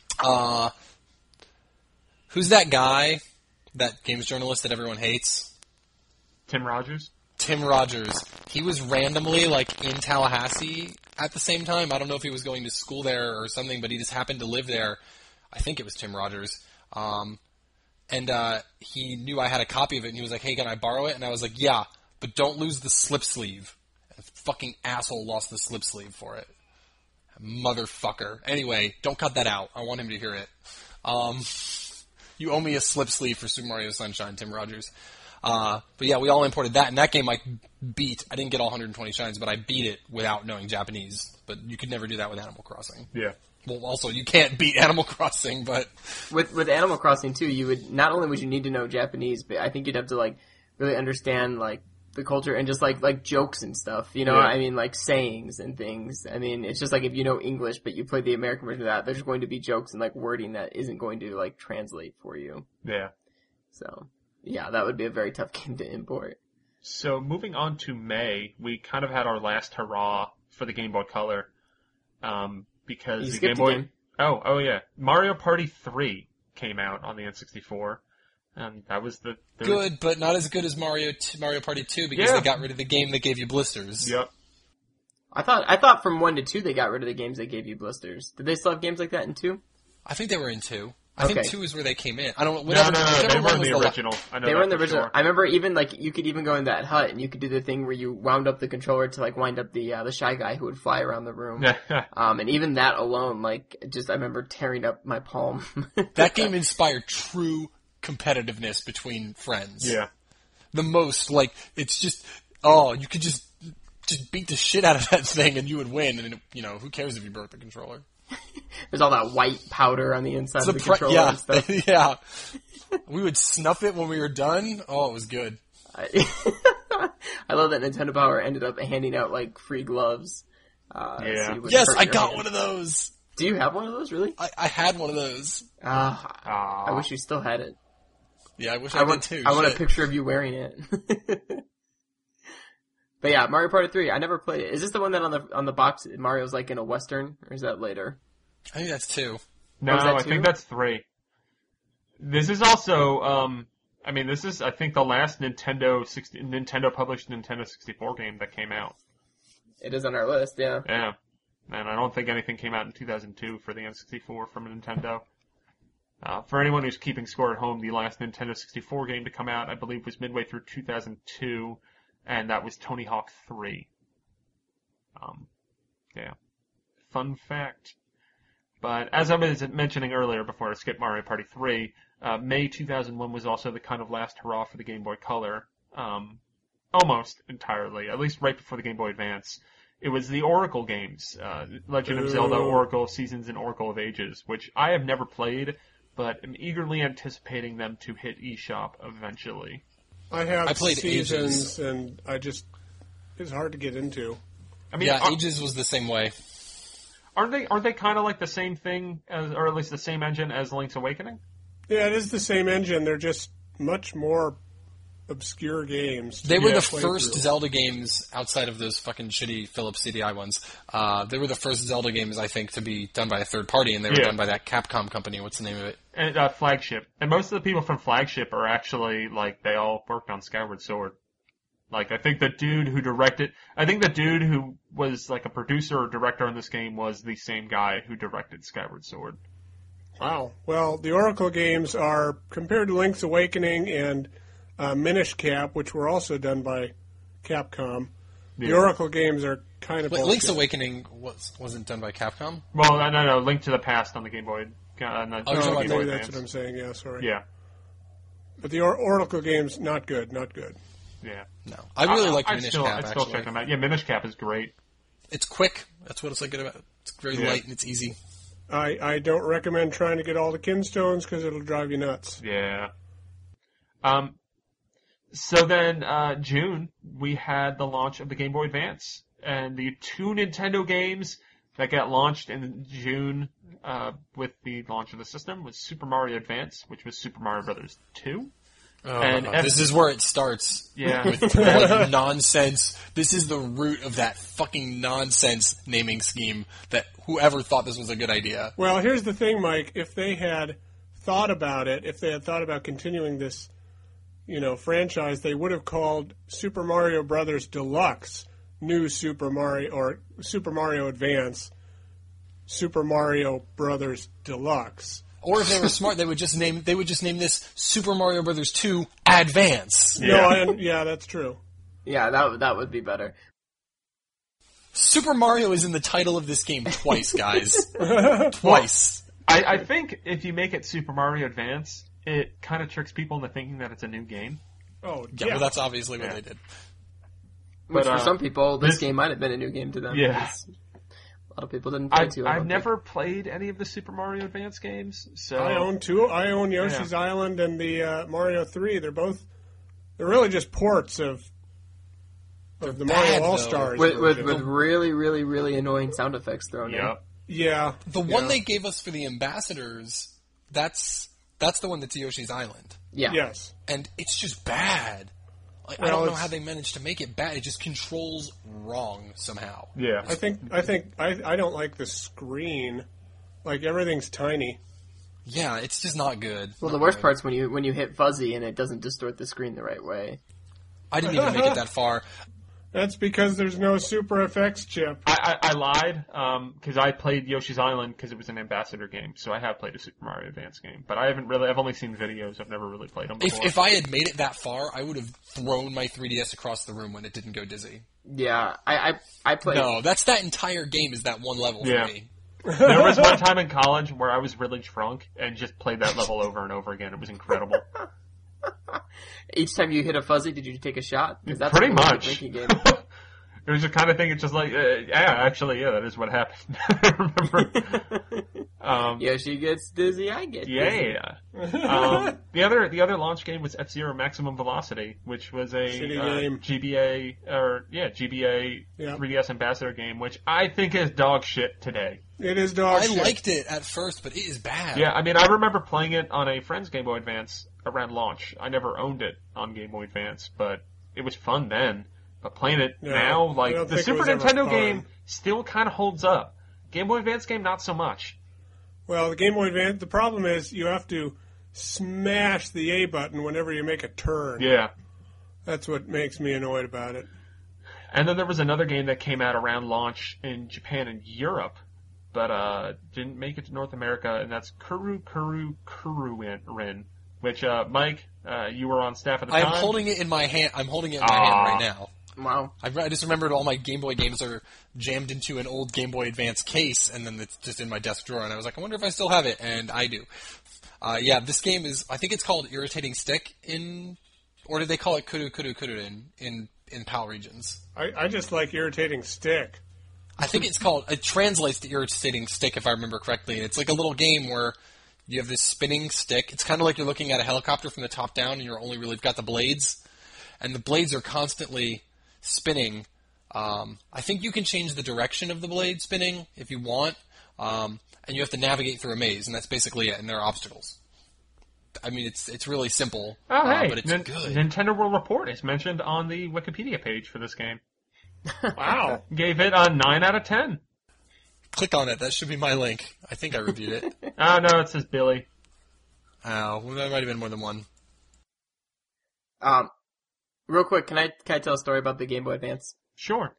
Who's that guy? That games journalist that everyone hates? Tim Rogers? Tim Rogers. He was randomly, in Tallahassee at the same time. I don't know if he was going to school there or something, but he just happened to live there. I think it was Tim Rogers. And he knew I had a copy of it, and he was like, hey, can I borrow it? And I was like, yeah, but don't lose the slip sleeve. And the fucking asshole lost the slip sleeve for it. Motherfucker. Anyway, don't cut that out. I want him to hear it. You owe me a slip sleeve for Super Mario Sunshine, Tim Rogers. But yeah, we all imported that, and that game I beat. I didn't get all 120 shines, but I beat it without knowing Japanese. But you could never do that with Animal Crossing. Yeah. Well, also, you can't beat Animal Crossing, but... With Animal Crossing, too, you would... Not only would you need to know Japanese, but I think you'd have to, really understand, the culture and just, like jokes and stuff, you know? Yeah. I mean, sayings and things. I mean, it's just if you know English, but you play the American version of that, there's going to be jokes and, wording that isn't going to, translate for you. Yeah. So, yeah, that would be a very tough game to import. So, moving on to May, we kind of had our last hurrah for the Game Boy Color. Because the Game Boy... Oh, yeah. Mario Party 3 came out on the N64. And that was the... Good, but not as good as Mario Party 2 because they got rid of the game that gave you blisters. Yep. I thought from 1 to 2 they got rid of the games that gave you blisters. Did they still have games like that in 2? I think they were in 2. I think 2 is where they came in. I don't know. No, they were in the original. They were in the original. Sure. I remember even, like, you could even go in that hut and you could do the thing where you wound up the controller to, like, wind up the Shy Guy who would fly around the room. And even that alone, like, I remember tearing up my palm. That game inspired true competitiveness between friends. Yeah. The most, like, it's just, you could just beat the shit out of that thing and you would win, and, who cares if you broke the controller? There's all that white powder on the inside of the controller and stuff. Yeah. We would snuff it when we were done. Oh, it was good. I love that Nintendo Power ended up handing out, like, free gloves. Yeah. So yes, I got one of those. Do you have one of those, really? I had one of those. I wish you still had it. Yeah, I wish I did too. I want a picture of you wearing it. But yeah, Mario Party 3, I never played it. Is this the one that on the box Mario's like in a western, or is that later? I think that's 2. No, I think that's 3. This is also, this is, I think, the last Nintendo published Nintendo 64 game that came out. It is on our list, yeah. Yeah. And I don't think anything came out in 2002 for the N64 from Nintendo. For anyone who's keeping score at home, the last Nintendo 64 game to come out, I believe, was midway through 2002. And that was Tony Hawk 3. Yeah. Fun fact. But as I was mentioning earlier before I skipped Mario Party 3, May 2001 was also the kind of last hurrah for the Game Boy Color. Almost entirely, at least right before the Game Boy Advance. It was the Oracle games, Legend of Zelda, Oracle Seasons, and Oracle of Ages, which I have never played, but am eagerly anticipating them to hit eShop eventually. I played Seasons, Ages. and it's hard to get into. Ages was the same way. Aren't they kind of like the same thing, or at least the same engine as Link's Awakening? Yeah, it is the same engine. They're just much more obscure games. They were the first Zelda games outside of those fucking shitty Philips CDI ones. They were the first Zelda games, I think, to be done by a third party, and they were done by that Capcom company. What's the name of it? And Flagship. And most of the people from Flagship are actually, like, they all worked on Skyward Sword. Like, I think the dude who was, like, a producer or director on this game was the same guy who directed Skyward Sword. Wow. Well, the Oracle games are, compared to Link's Awakening and Minish Cap, which were also done by Capcom, the Oracle games are kind of bullshit. Link's Awakening wasn't done by Capcom? Well, no, Link to the Past on the Game Boy. Maybe that's what I'm saying, yeah, sorry. Yeah. But the Oracle games, not good. Yeah. No. I really like Minish Cap, I'd still check them out. Yeah, Minish Cap is great. It's quick. That's what it's like good about it. It's very light and it's easy. I don't recommend trying to get all the Kinstones because it'll drive you nuts. Yeah. So then, June, we had the launch of the Game Boy Advance. And the 2 Nintendo games that got launched in June with the launch of the system was Super Mario Advance, which was Super Mario Bros. 2. This is where it starts. Yeah. With like, nonsense. This is the root of that fucking nonsense naming scheme that whoever thought this was a good idea. Well, here's the thing, Mike. If they had thought about it, if they had thought about continuing this, franchise, they would have called Super Mario Brothers Deluxe New Super Mario or Super Mario Advance Super Mario Brothers Deluxe. Or if they were smart, they would just name this Super Mario Brothers 2 Advance. Yeah. No, that's true. Yeah, that would be better. Super Mario is in the title of this game twice, guys. Twice. I think if you make it Super Mario Advance, it kind of tricks people into thinking that it's a new game. Oh, yeah. Well, that's obviously what they did. Which for some people, this game might have been a new game to them. Yeah. A lot of people didn't play too. I've never played any of the Super Mario Advance games, so I own 2. I own Yoshi's Island and the Mario 3. They're really just ports of the Mario All-Stars. With really, really, really annoying sound effects thrown in. Yeah. The one they gave us for the ambassadors, that's the one that's Yoshi's Island. Yeah. Yes. And it's just bad. I don't know how they managed to make it bad. It just controls wrong somehow. Yeah. I don't like the screen. Like, everything's tiny. Yeah, it's just not good. Well, the worst part's when you hit fuzzy and it doesn't distort the screen the right way. I didn't even make it that far. That's because there's no Super FX chip. I lied, because I played Yoshi's Island because it was an ambassador game, so I have played a Super Mario Advance game, but I've only seen videos, I've never really played them before. If I had made it that far, I would have thrown my 3DS across the room when it didn't go dizzy. Yeah, I played... No, that's that entire game is that one level for me. There was one time in college where I was really drunk and just played that level over and over again. It was incredible. Each time you hit a fuzzy, did you take a shot? That's pretty a much. drinking game. It was the kind of thing. It's just like, that is what happened. I remember. Yoshi gets dizzy, I get dizzy. Yeah. The other launch game was F-Zero Maximum Velocity, which was a GBA 3DS Ambassador game, which I think is dog shit today. It is dog shit. I liked it at first, but it is bad. Yeah, I mean, I remember playing it on a friend's Game Boy Advance around launch. I never owned it on Game Boy Advance, but it was fun then. But playing it now, like, the Super Nintendo game still kind of holds up. Game Boy Advance game, not so much. Well, the Game Boy Advance, the problem is you have to smash the A button whenever you make a turn. Yeah. That's what makes me annoyed about it. And then there was another game that came out around launch in Japan and Europe, but didn't make it to North America, and that's Kururin, which, Mike, you were on staff at the time. I'm holding it in my hand. I'm holding it in my hand right now. Wow. I just remembered all my Game Boy games are jammed into an old Game Boy Advance case, and then it's just in my desk drawer, and I was like, I wonder if I still have it, and I do. This game is, I think it's called Irritating Stick or did they call it Kururin in PAL regions? I just like Irritating Stick. I think it translates to Irritating Stick if I remember correctly, and it's like a little game where you have this spinning stick. It's kind of like you're looking at a helicopter from the top down, and you're only really got the blades, and the blades are constantly spinning. I think you can change the direction of the blade spinning if you want, and you have to navigate through a maze, and that's basically it, and there are obstacles. I mean, it's really simple, but it's good. Nintendo World Report is mentioned on the Wikipedia page for this game. Wow. Gave it a 9 out of 10. Click on it. That should be my link. I think I reviewed it. Oh, no, it says Billy. Oh, well, there might have been more than one. Real quick, can I tell a story about the Game Boy Advance? Sure.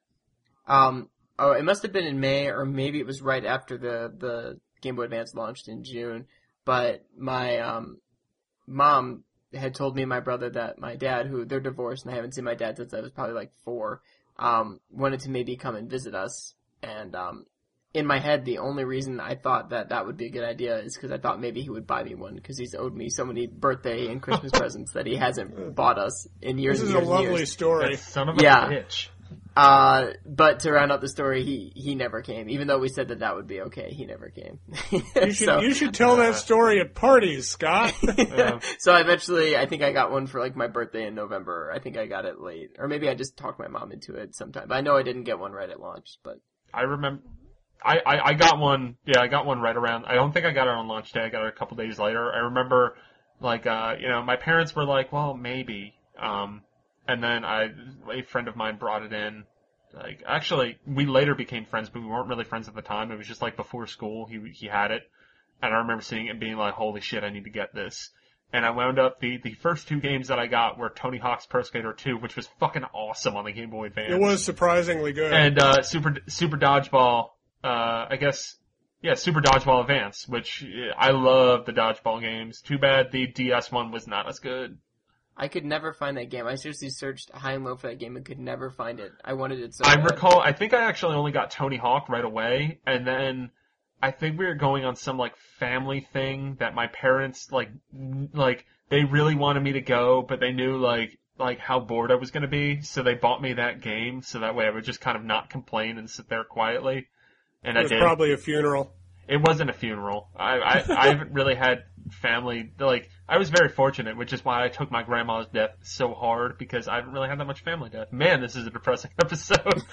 It must have been in May, or maybe it was right after the Game Boy Advance launched in June. But my mom had told me and my brother that my dad, who they're divorced, and I haven't seen my dad since I was probably like 4, wanted to maybe come and visit us. And in my head, the only reason I thought that would be a good idea is because I thought maybe he would buy me one, because he's owed me so many birthday and Christmas presents that he hasn't bought us in years and years and years. This is a lovely story. That son of a bitch. But to round out the story, he never came. Even though we said that would be okay, he never came. You should tell that story at parties, Scott. So eventually, I think I got one for like my birthday in November. I think I got it late. Or maybe I just talked my mom into it sometime. But I know I didn't get one right at launch, but... I remember... I got one, I got one right around, I don't think I got it on launch day, I got it a couple days later. I remember, like, my parents were like, well, maybe, and then a friend of mine brought it in, like, actually, we later became friends, but we weren't really friends at the time. It was just like before school, he had it, and I remember seeing it and being like, holy shit, I need to get this. And I wound up, the first 2 games that I got were Tony Hawk's Pro Skater 2, which was fucking awesome on the Game Boy Advance. It was surprisingly good. And, Super Dodgeball, Super Dodgeball Advance, which I love the dodgeball games. Too bad the DS one was not as good. I could never find that game. I seriously searched high and low for that game and could never find it. I wanted it so bad. I think I actually only got Tony Hawk right away, and then I think we were going on some, like, family thing that my parents, like, they really wanted me to go, but they knew, like how bored I was going to be, so they bought me that game, so that way I would just kind of not complain and sit there quietly. And it was probably a funeral. It wasn't a funeral. I haven't really had family, like, I was very fortunate, which is why I took my grandma's death so hard, because I haven't really had that much family death. Man, this is a depressing episode.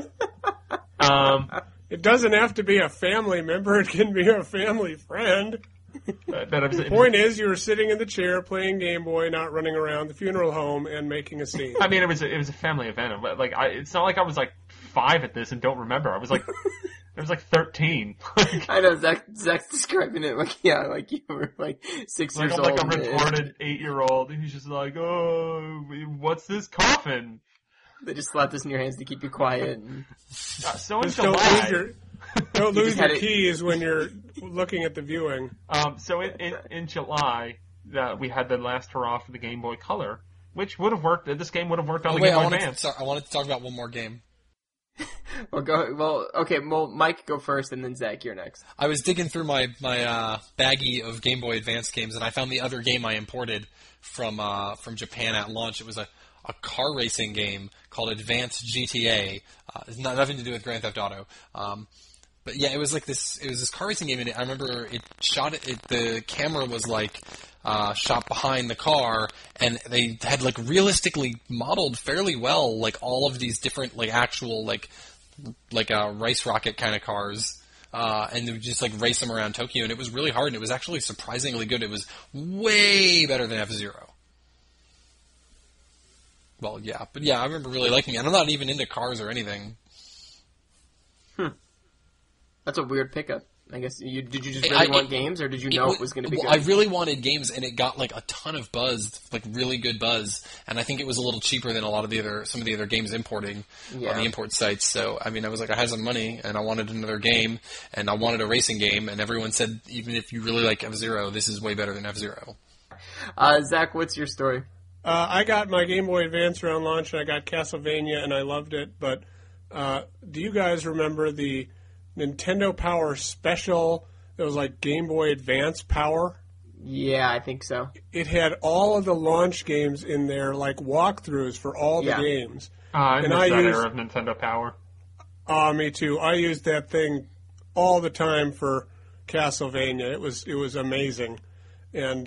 It doesn't have to be a family member, it can be a family friend. The point is, you were sitting in the chair playing Game Boy, not running around the funeral home and making a scene. I mean, it was a family event. Like, it's not like I was like 5 at this and don't remember. I was like 13. I know Zach's describing it like you were like 6 years old. Like a retarded 8-year-old. He's just like, oh, what's this coffin? They just slap this in your hands to keep you quiet. And... So in Just don't July, lose your had it- keys when you're looking at the viewing. so in July, we had the last hurrah for the Game Boy Color, which would have worked. This game would have worked on the Wait, Game Boy I Advance. wanted to talk about one more game. Well, Mike, go first, and then Zach, you're next. I was digging through my baggie of Game Boy Advance games, and I found the other game I imported from Japan at launch. It was a car racing game called Advanced GTA. It's nothing to do with Grand Theft Auto. But yeah, it was this car racing game, and I remember the camera was shot behind the car, and they had realistically modeled fairly well all of these different actual race rocket kind of cars. And they would just race them around Tokyo, and it was really hard, and it was actually surprisingly good. It was way better than F-Zero. Well, yeah, but yeah, I remember really liking it, and I'm not even into cars or anything. That's a weird pickup. I guess did you just really want games, or did you know it was going to be good? I really wanted games, and it got a ton of buzz, really good buzz, and I think it was a little cheaper than some of the other games importing on the import sites. So I mean, I was I had some money, and I wanted another game, and I wanted a racing game, and everyone said, even if you really like F-Zero, this is way better than F-Zero. Zach, what's your story? I got my Game Boy Advance around launch, and I got Castlevania, and I loved it. But do you guys remember the Nintendo Power Special? It was Game Boy Advance Power. Yeah, I think so. It had all of the launch games in there, walkthroughs for all the games. I missed that era of Nintendo Power. Me too. I used that thing all the time for Castlevania. It was amazing, and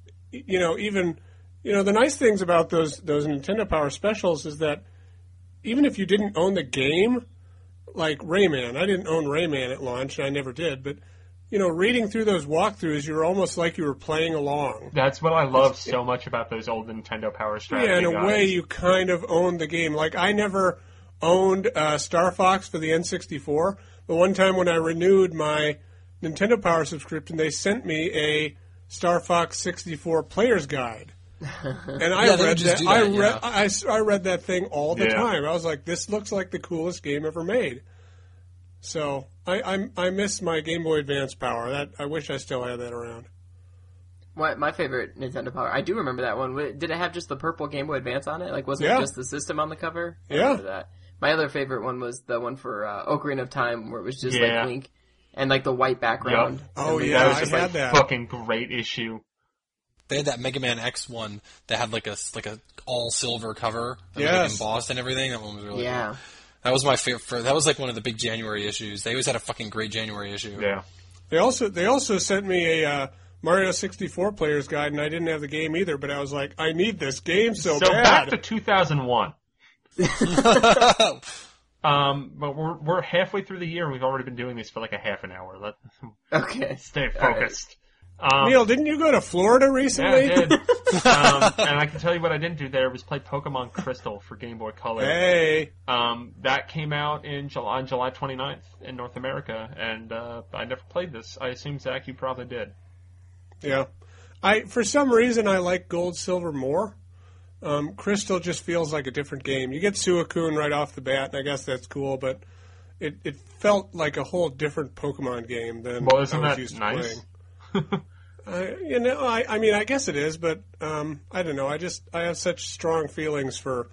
the nice things about those Nintendo Power Specials is that even if you didn't own the game, like Rayman, I didn't own Rayman at launch, and I never did, but reading through those walkthroughs, you're almost like you were playing along. That's what I love so much about those old Nintendo Power strategy Yeah, in a guides. way, you kind of owned the game. I never owned Star Fox for the N64, but one time when I renewed my Nintendo Power subscription, they sent me a Star Fox 64 player's guide. And I read that. I read that thing all the time. I was like, "This looks like the coolest game ever made." So I miss my Game Boy Advance Power. I wish I still had that around. My favorite Nintendo Power. I do remember that one. Did it have just the purple Game Boy Advance on it? Wasn't it just the system on the cover? I remember that. My other favorite one was the one for Ocarina of Time, where it was just Link and the white background. Yep. Oh that was just I had that. Fucking great issue. They had that Mega Man X one that had a all silver cover that was embossed and everything. That one was really cool. That was my favorite. That was one of the big January issues. They always had a fucking great January issue. Yeah. They also sent me a Mario 64 player's guide, and I didn't have the game either. But I was like, I need this game so bad. Back to 2001. But we're halfway through the year, and we've already been doing this for a half an hour. Okay. Stay focused. Neil, didn't you go to Florida recently? Yeah, I did. And I can tell you what I didn't do there was play Pokemon Crystal for Game Boy Color. Hey. That came out on July 29th in North America, and I never played this. I assume, Zach, you probably did. Yeah. For some reason, I like Gold Silver more. Crystal just feels like a different game. You get Suicune right off the bat, and I guess that's cool, but it felt like a whole different Pokemon game than I was used to playing. I guess it is, but I don't know. I have such strong feelings for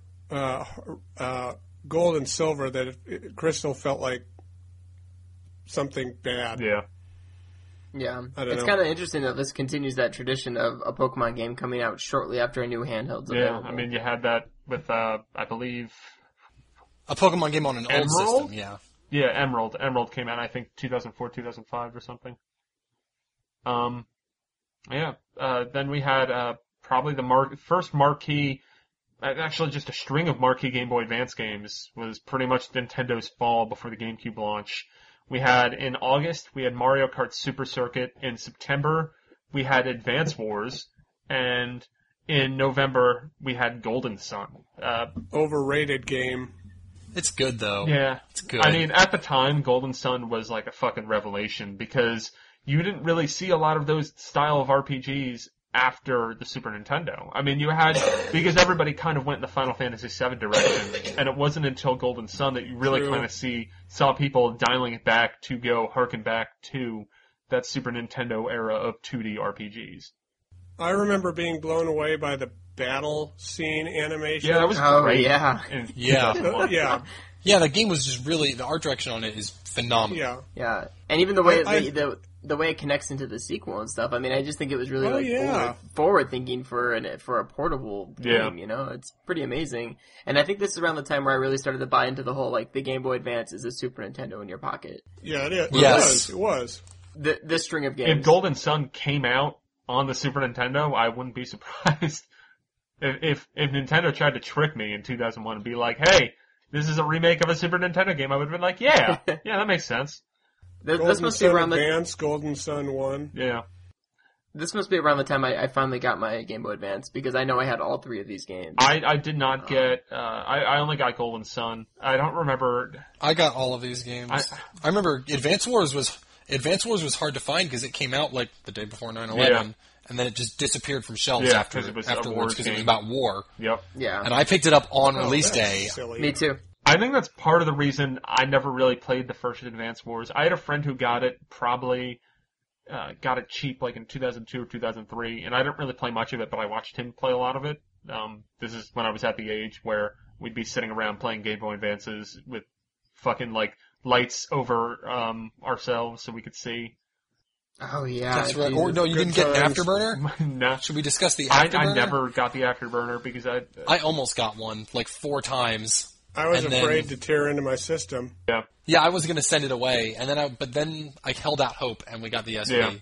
Gold and Silver that Crystal felt like something bad. Yeah. Yeah. It's kind of interesting that this continues that tradition of a Pokemon game coming out shortly after a new handheld's available. Yeah, I mean, you had that with, I believe... A Pokemon game on an old system, yeah. Yeah, Emerald. Emerald came out, I think, 2004, 2005 or something. Then we had probably the first marquee, actually just a string of marquee Game Boy Advance games, was pretty much Nintendo's fall before the GameCube launch. We had, in August, we had Mario Kart Super Circuit. In September, we had Advance Wars. And in November, we had Golden Sun. Overrated game. It's good, though. Yeah. It's good. I mean, at the time, Golden Sun was like a fucking revelation because you didn't really see a lot of those style of RPGs after the Super Nintendo. I mean, you had, because everybody kind of went in the Final Fantasy VII direction, and it wasn't until Golden Sun that you really kind of saw people dialing it back to go harken back to that Super Nintendo era of 2D RPGs. I remember being blown away by the battle scene animation. Yeah, that was great. Yeah. Yeah. Yeah, the game was just really, the art direction on it is phenomenal. Yeah. Yeah, and even the way the way it connects into the sequel and stuff. I mean, I just think it was really forward thinking for a portable game. You know, it's pretty amazing. And I think this is around the time where I really started to buy into the whole the Game Boy Advance is a Super Nintendo in your pocket. Yeah, it is. Yes. It was. This string of games. If Golden Sun came out on the Super Nintendo, I wouldn't be surprised. If Nintendo tried to trick me in 2001 and be like, hey, this is a remake of a Super Nintendo game, I would have been like, yeah, that makes sense. This must be around Advance, Golden Sun 1. Yeah. This must be around the time I finally got my Game Boy Advance, because I know I had all 3 of these games. I did not get, I only got Golden Sun. I don't remember. I got all of these games. I remember Advance Wars was hard to find because it came out the day before 9/11, and then it just disappeared from shelves afterwards because it was about war. Yep. Yeah. And I picked it up on release day. Silly. Me too. I think that's part of the reason I never really played the first Advance Wars. I had a friend who got it, probably got it cheap in 2002 or 2003, and I didn't really play much of it, but I watched him play a lot of it. This is when I was at the age where we'd be sitting around playing Game Boy Advances with fucking lights over ourselves so we could see. Oh yeah. That's right. Or no, you didn't get an Afterburner? No. Should we discuss the Afterburner? I never got the Afterburner because I almost got one 4 times. I was afraid to tear into my system. Yeah. Yeah, I was going to send it away, and then I held out hope, and we got the SP. Yeah.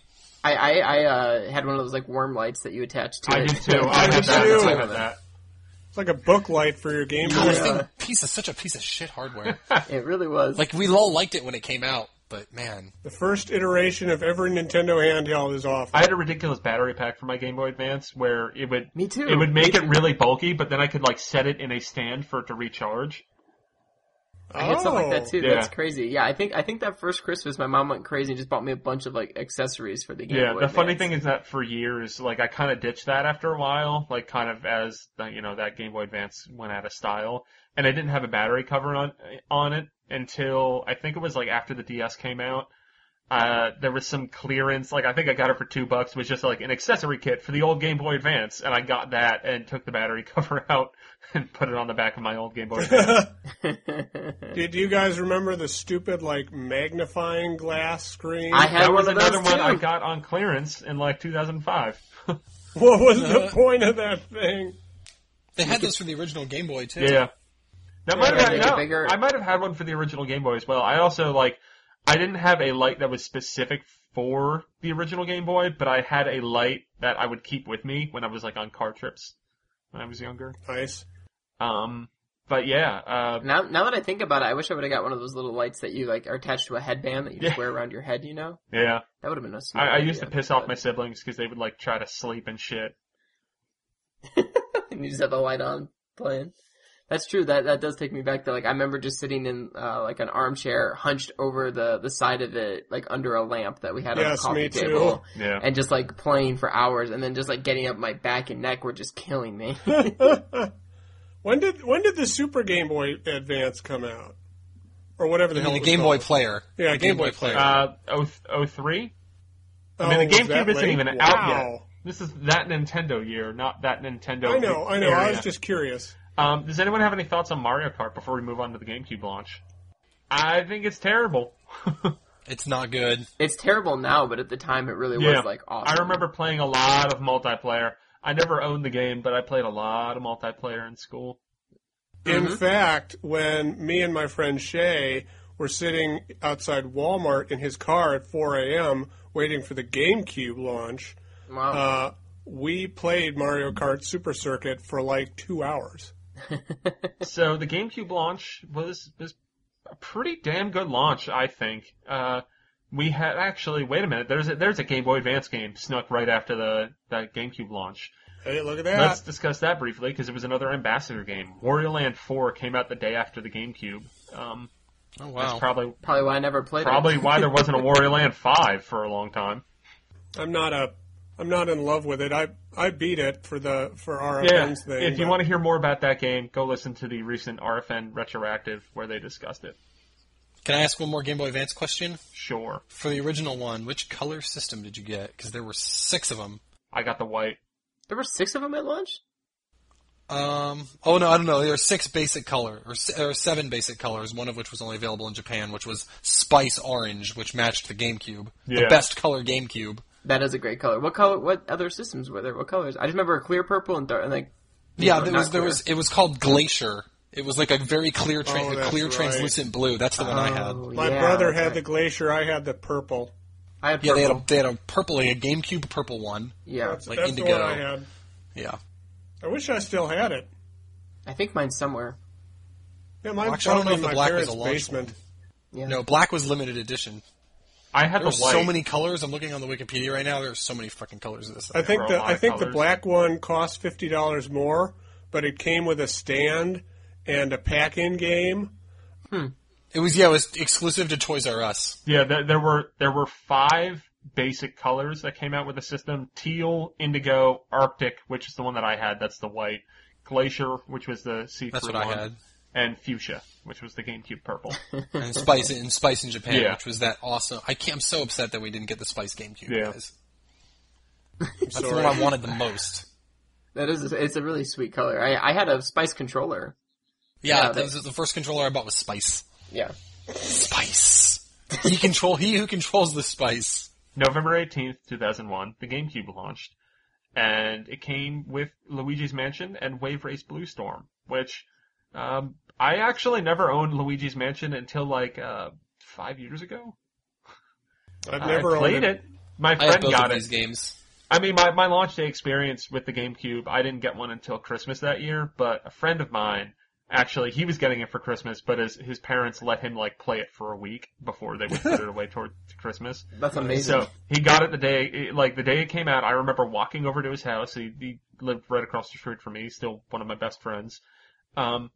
I had one of those worm lights that you attach to it. I did too. I did too. I had that. It's like a book light for your Game Boy. Such a piece of shit hardware. It really was. We all liked it when it came out, but man. The first iteration of every Nintendo handheld is awful. I had a ridiculous battery pack for my Game Boy Advance where it would... Me too. It would make it really bulky, but then I could set it in a stand for it to recharge. I had stuff like that too. Yeah. That's crazy. Yeah, I think that first Christmas my mom went crazy and just bought me a bunch of accessories for the Game Boy Yeah, the Advance. funny thing is that for years, I kind of ditched that after a while, kind of as, that Game Boy Advance went out of style. And I didn't have a battery cover on it until, I think it was after the DS came out. There was some clearance, I think I got it for $2. It was just an accessory kit for the old Game Boy Advance, and I got that and took the battery cover out and put it on the back of my old Game Boy Advance. Did you guys remember the stupid magnifying glass screen? I had That was one of those another one too. I got on clearance in 2005. What was the point of that thing? They had those for the original Game Boy, too. Yeah. That might make it have bigger. I might have had one for the original Game Boy as well. I also I didn't have a light that was specific for the original Game Boy, but I had a light that I would keep with me when I was on car trips when I was younger. Nice. But yeah, Now that I think about it, I wish I would have got one of those little lights that you are attached to a headband that you just wear around your head. yeah. That would have been a smart I used idea, to piss off my siblings because they would try to sleep and shit. and you just have the light on playing. That's true. That does take me back to I remember just sitting in an armchair, hunched over the side of it, under a lamp that we had on the Yes, coffee me too. table, Yeah. and just playing for hours, and then just getting up, my back and neck were just killing me. When did the Super Game Boy Advance come out? Or whatever the hell The it was Game Boy called. Player. Yeah, Game Boy Player. 03? Oh, I mean, the was GameCube that isn't late? even Wow. out yet. This is that Nintendo year, not that Nintendo I know. I area. was just curious. Does anyone have any thoughts on Mario Kart before we move on to the GameCube launch? I think it's terrible. It's not good. It's terrible now, but at the time it really Yeah. was awesome. I remember playing a lot of multiplayer. I never owned the game, but I played a lot of multiplayer in school. In fact, when me and my friend Shay were sitting outside Walmart in his car at 4 a.m. waiting for the GameCube launch, Wow. we played Mario Kart Super Circuit for 2 hours. So the GameCube launch was a pretty damn good launch, I think. We had wait a minute, there's a Game Boy Advance game snuck right after that GameCube launch. Hey, look at that. Let's discuss that briefly because it was another Ambassador game. Wario Land 4 came out the day after the GameCube. Oh, That's wow. probably Probably why I never played it. why there wasn't a Wario Land 5 for a long time. I'm not a I'm not in love with it. I beat it for RFN's thing. If you want to hear more about that game, go listen to the recent RFN Retroactive where they discussed it. Can I ask one more Game Boy Advance question? Sure. For the original one, which color system did you get? Because there were 6 of them. I got the white. There were 6 of them at launch? Oh no, I don't know. There are 6 basic color, or 7 basic colors, one of which was only available in Japan, which was Spice Orange, which matched the GameCube. Yeah. The best color GameCube. That is a great color. What color? What other systems were there? What colors? I just remember a clear purple and dark, and like. Yeah, it was called Glacier. It was like a very clear, right. translucent blue. That's the one I had. My brother had the Glacier. I had the purple. I had purple. Yeah, they had a purple, a GameCube purple one. Yeah, That's Indigo. the one I had. Yeah. I wish I still had it. I think mine's somewhere. Yeah, mine's Actually, I don't know probably if in the my black was parents' a launch basement. one. Yeah. No, black was limited edition. I had There the were white. so many colors. I'm looking on the Wikipedia right now. There's so many fucking colors of this thing. I think There were a lot of the colors. black one cost $50 more, but it came with a stand and a pack-in game. It was exclusive to Toys R Us. Yeah, there were 5 basic colors that came out with the system: teal, indigo, Arctic, which is the one that I had. That's the white. Glacier, which was the see-through That's what one, I had. and Fuchsia, which was the GameCube purple. And Spice in Japan, Yeah. which was that awesome. I'm so upset that we didn't get the Spice GameCube, Yeah. guys. That's the one I wanted the most. It's a really sweet color. I had a Spice controller. Yeah, Yeah, that was the first controller I bought was Spice. Yeah. Spice. He who controls the Spice. November 18th, 2001, the GameCube launched, and it came with Luigi's Mansion and Wave Race Blue Storm, which I actually never owned Luigi's Mansion until 5 years ago. I've never I played owned it. My I had friend both got of it. these games. I mean, my launch day experience with the GameCube, I didn't get one until Christmas that year, but a friend of mine, actually, he was getting it for Christmas, but his parents let him, play it for a week before they would put it away toward Christmas. That's amazing. So, he got it the day it came out. I remember walking over to his house. He lived right across the street from me. He's still one of my best friends. And,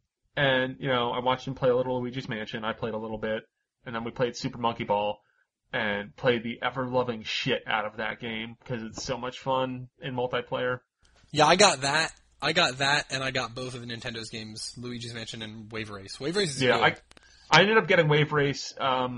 I watched him play a little Luigi's Mansion. I played a little bit. And then we played Super Monkey Ball. And played the ever-loving shit out of that game because it's so much fun in multiplayer. Yeah, I got that, and I got both of Nintendo's games, Luigi's Mansion and Wave Race. Wave Race is good. I ended up getting Wave Race.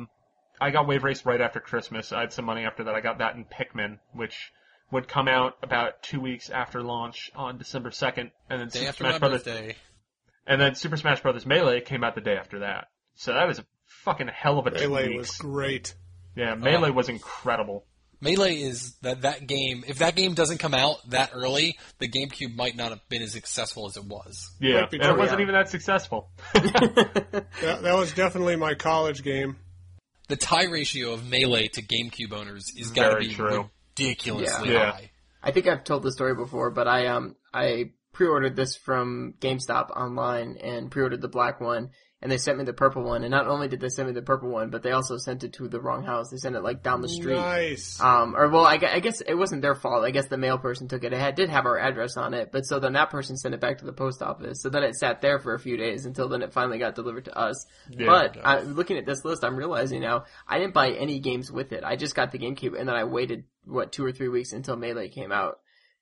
I got Wave Race right after Christmas. I had some money after that. I got that in Pikmin, which would come out about 2 weeks after launch on December 2nd, and then Day after my birthday. And then Super Smash Bros. Melee came out the day after that. So that was a fucking hell of a 2 Melee weeks. was great. Yeah, Melee was incredible. Melee is that game. If that game doesn't come out that early, the GameCube might not have been as successful as it was. Yeah, Might be and it true, wasn't yeah. even that successful. That was definitely my college game. The tie ratio of Melee to GameCube owners is got to Very be true. ridiculously Yeah. high. I think I've told the story before, but I pre-ordered this from GameStop online and pre-ordered the black one, and they sent me the purple one. And not only did they send me the purple one, but they also sent it to the wrong house. They sent it down the street. Nice. I guess it wasn't their fault. I guess the mail person took it. It did have our address on it, but so then that person sent it back to the post office. So then it sat there for a few days until then it finally got delivered to us. Yeah. But looking at this list, I'm realizing now I didn't buy any games with it. I just got the GameCube, and then I waited 2 or 3 weeks until Melee came out.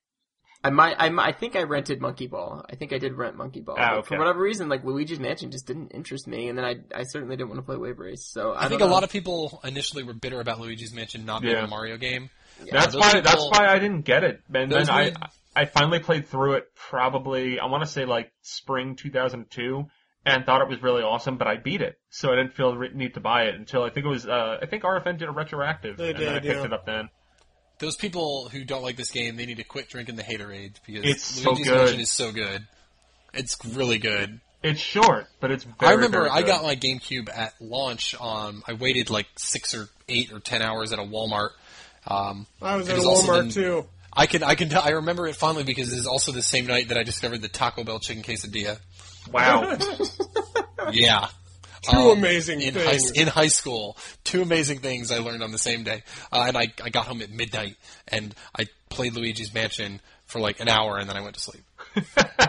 I think I rented Monkey Ball. I think I did rent Monkey Ball. Ah, But okay. for whatever reason, Luigi's Mansion just didn't interest me, and then I certainly didn't want to play Wave Race. So I think a lot of people initially were bitter about Luigi's Mansion not being Yeah. a Mario game. That's those why. people- That's why I didn't get it. And Those then weird- I finally played through it. Probably I want to say spring 2002, and thought it was really awesome. But I beat it, so I didn't feel need to buy it until I think it was. I think RFN did a retroactive, They and then I did, picked yeah. it up then. Those people who don't like this game, they need to quit drinking the Haterade because It's so Luigi's good. Mansion is so good. It's really good. It's short, but it's very. I remember very I good. got my GameCube at launch. I waited 6 or 8 or 10 hours at a Walmart. I was it at was also Walmart then- too. I remember it fondly because it is also the same night that I discovered the Taco Bell chicken quesadilla. Wow. Yeah. Two amazing in things. in high school. 2 amazing things I learned on the same day. And I got home at midnight and I played Luigi's Mansion for an hour and then I went to sleep.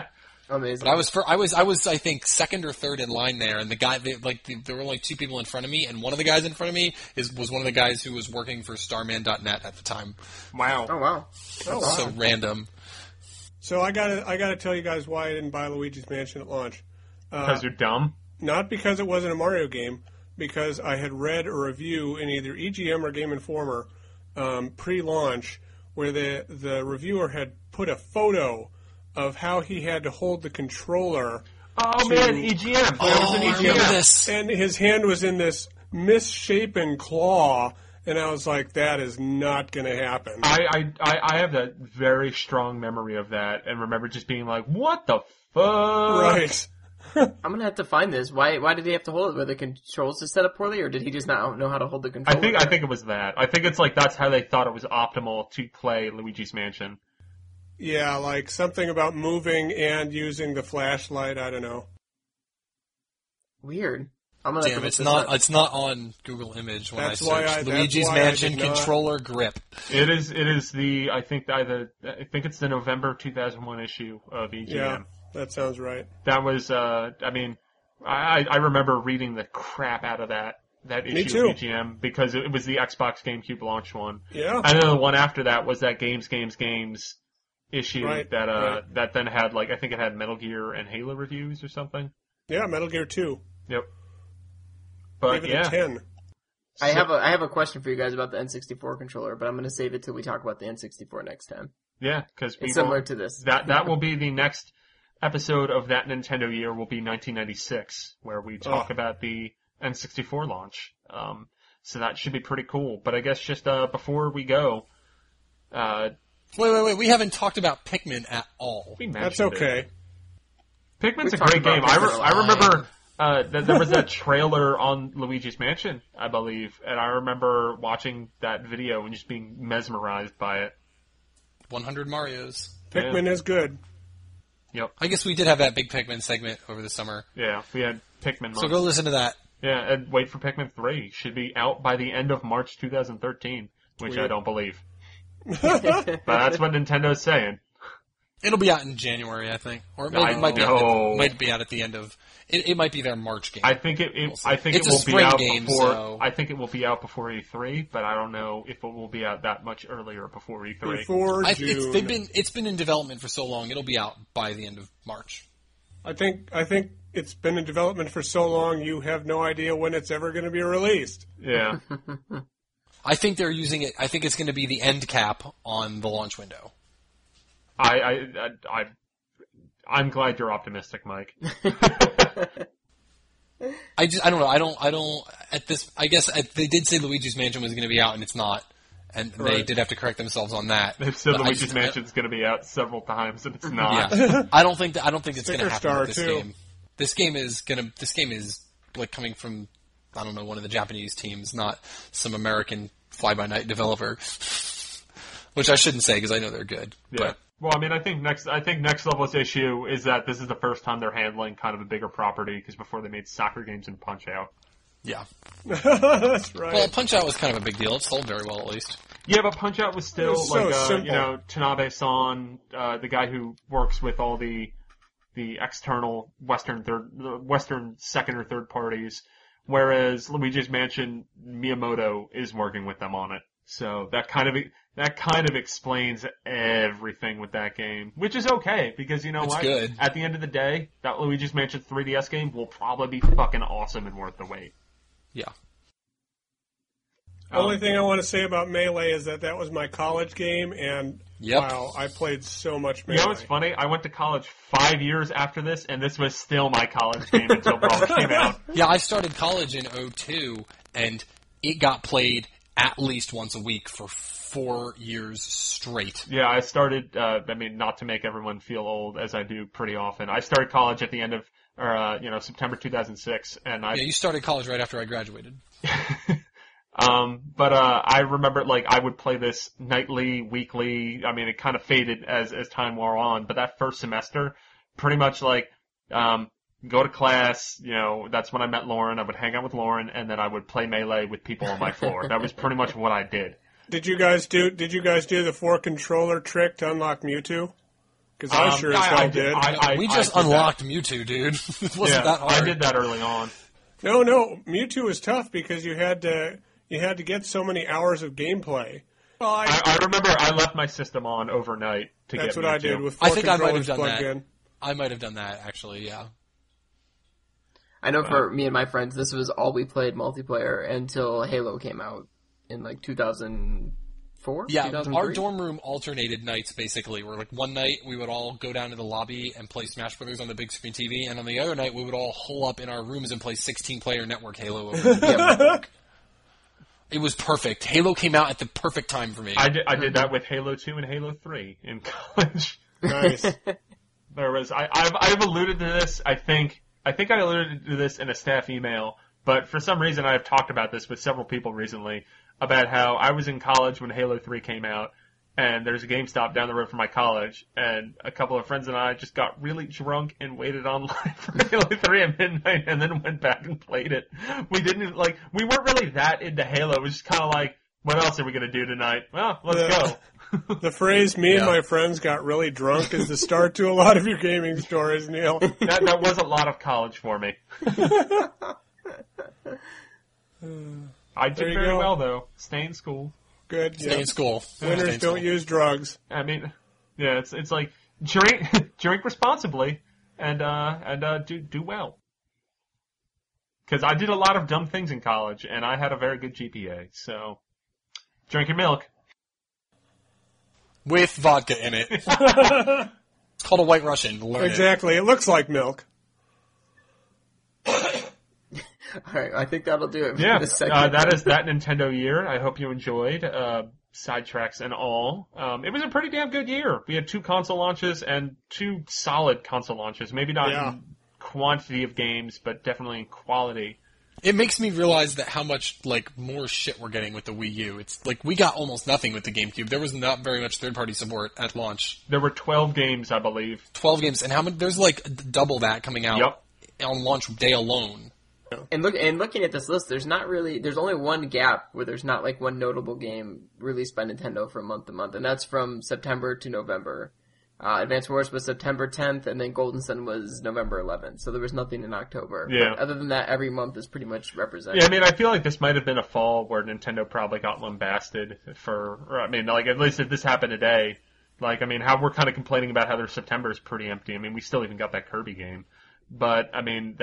Amazing. But I was I think second or third in line there, and the guy there were like two people in front of me, and one of the guys in front of me was one of the guys who was working for Starman.net at the time. Wow. Oh wow. So random. So I gotta tell you guys why I didn't buy Luigi's Mansion at launch. Because you're dumb? Not because it wasn't a Mario game, because I had read a review in either EGM or Game Informer pre-launch where the reviewer had put a photo of how he had to hold the controller. Oh, man, EGM. Oh, I remember this. And his hand was in this misshapen claw, and I was like, that is not going to happen. I have a very strong memory of that, and remember just being like, what the fuck? Right. I'm gonna have to find this. Why did he have to hold it? Were the controls just set up poorly, or did he just not know how to hold the controller? I think it was that. I think it's like that's how they thought it was optimal to play Luigi's Mansion. Yeah, like something about moving and using the flashlight. I don't know. Weird. I'm gonna. Damn, it's not on Google Image when That's I why searched I- Luigi's that's why I Mansion did not- controller grip. It is the I think it's the November 2001 issue of EGM. Yeah, that sounds right. That was I remember reading the crap out of that Me issue too. of EGM because it was the Xbox GameCube launch one. Yeah. And then the one after that was that Games issue Right, that right. that then had I think it had Metal Gear and Halo reviews or something. Yeah, Metal Gear 2. Yep. But Give it yeah. a 10. I have a question for you guys about the N64 controller, but I'm gonna save it till we talk about the N64 next time. Yeah, because It's similar to this. That will be the next episode of that Nintendo year will be 1996, where we talk about the N64 launch. So that should be pretty cool. But I guess just before we go, Wait, we haven't talked about Pikmin at all. we mentioned That's it. okay. Pikmin's We a talked great about game. Pikmin a lot. I remember that there was that trailer on Luigi's Mansion, I believe, and I remember watching that video and just being mesmerized by it. 100 Marios. Pikmin is good. Yep. I guess we did have that big Pikmin segment over the summer. Yeah, we had Pikmin. So month. go listen to that. Yeah, and wait for Pikmin 3. Should be out by the end of March 2013, which I Weird. don't believe. But that's what Nintendo's saying. It'll be out in January, I think, or it I might be know. might be out at the end of. It might be their March game. I think I think It's it a will be spring out game, before. so- I think it will be out before E3, but I don't know if it will be out that much earlier before E3. Before June. It's been in development for so long. It'll be out by the end of March. I think it's been in development for so long you have no idea when it's ever going to be released. Yeah. I think they're using it. I think it's going to be the end cap on the launch window. I'm glad you're optimistic, Mike. I don't know. I don't. At this, I guess they did say Luigi's Mansion was going to be out, and it's not. And they Right. did have to correct themselves on that. They've said But I Luigi's just- Mansion's going to be out several times, and it's not. Yeah, I don't think it's going to Sticker happen Star, with this too. game. This game is like coming from, I don't know, one of the Japanese teams, not some American fly-by-night developer. Which I shouldn't say because I know they're good. Yeah. But Well, I mean, I think next level's issue is that this is the first time they're handling kind of a bigger property because before they made soccer games and Punch Out. yeah, That's right. well, Punch Out was kind of a big deal. It sold very well, at least. Yeah, but Punch Out was still It was so simple. Tanabe-san, the guy who works with all the external Western second or third parties, whereas Luigi's Mansion, Miyamoto is working with them on it. So that kind of explains everything with that game, which is okay because you know It's what? good. At the end of the day, that Luigi's Mansion 3DS game will probably be fucking awesome and worth the wait. Yeah. The only thing I want to say about Melee is that was my college game, and Yep. wow, I played so much You Melee. know what's funny? I went to college 5 years after this, and this was still my college game until Brawl came out. Yeah, I started college in 2002, and it got played at least once a week for 4 years straight. Yeah, I started, not to make everyone feel old, as I do pretty often. I started college at the end of, September 2006, and Yeah, you started college right after I graduated. I remember, I would play this nightly, weekly. I mean, it kind of faded as time wore on, but that first semester, pretty much go to class, that's when I met Lauren. I would hang out with Lauren, and then I would play Melee with people on my floor. That was pretty much what I did. Did you guys do the 4-controller trick to unlock Mewtwo? Because I sure as hell did. We just unlocked Mewtwo, dude. It wasn't that hard. I did that early on. No, Mewtwo was tough because you had to get so many hours of gameplay. Well, I remember I left my system on overnight to get Mewtwo. That's what I did with 4 I think I might have controllers done plugged that. in. I might have done that, actually, yeah. I know for me and my friends, this was all we played multiplayer until Halo came out in like 2004? Yeah, 2003? our dorm room alternated nights, basically. Where, like, one night we would all go down to the lobby and play Smash Brothers on the big screen TV, and on the other night we would all hole up in our rooms and play 16-player network Halo over the network. It was perfect. Halo came out at the perfect time for me. I did that with Halo 2 and Halo 3 in college. Nice. I've alluded to this, I think I alluded to this in a staff email, but for some reason I've talked about this with several people recently, about how I was in college when Halo 3 came out, and there's a GameStop down the road from my college, and a couple of friends and I just got really drunk and waited online for Halo 3 at midnight, and then went back and played it. We weren't really that into Halo. It was just kind of like, what else are we going to do tonight? Well, let's go. The phrase "me and my friends got really drunk" is the start to a lot of your gaming stories, Neil. That was a lot of college for me. I did very well, though. Stay in school. Good. Stay in school. Winners don't use drugs. I mean, yeah, it's like drink responsibly and do well. Because I did a lot of dumb things in college, and I had a very good GPA. So drink your milk. With vodka in it. It's called a White Russian. Learn Exactly. It looks like milk. Alright, I think that'll do it for Yeah, this segment. that is that Nintendo year. I hope you enjoyed, sidetracks and all. It was a pretty damn good year. We had 2 console launches and 2 solid console launches. Maybe not in quantity of games, but definitely in quality. It makes me realize that how much, like, more shit we're getting with the Wii U. It's like, we got almost nothing with the GameCube. There was not very much third-party support at launch. There were 12 games, I believe. 12 games, and how many, there's like double that coming out on launch day alone. And looking at this list, there's only one gap where there's not like one notable game released by Nintendo from month to month, and that's from September to November. Advance Wars was September 10th, and then Golden Sun was November 11th, so there was nothing in October. Yeah. But other than that, every month is pretty much represented. Yeah, I mean, I feel like this might have been a fall where Nintendo probably got lambasted at least if this happened today, how we're kind of complaining about how their September is pretty empty. I mean, we still even got that Kirby game. But, I mean,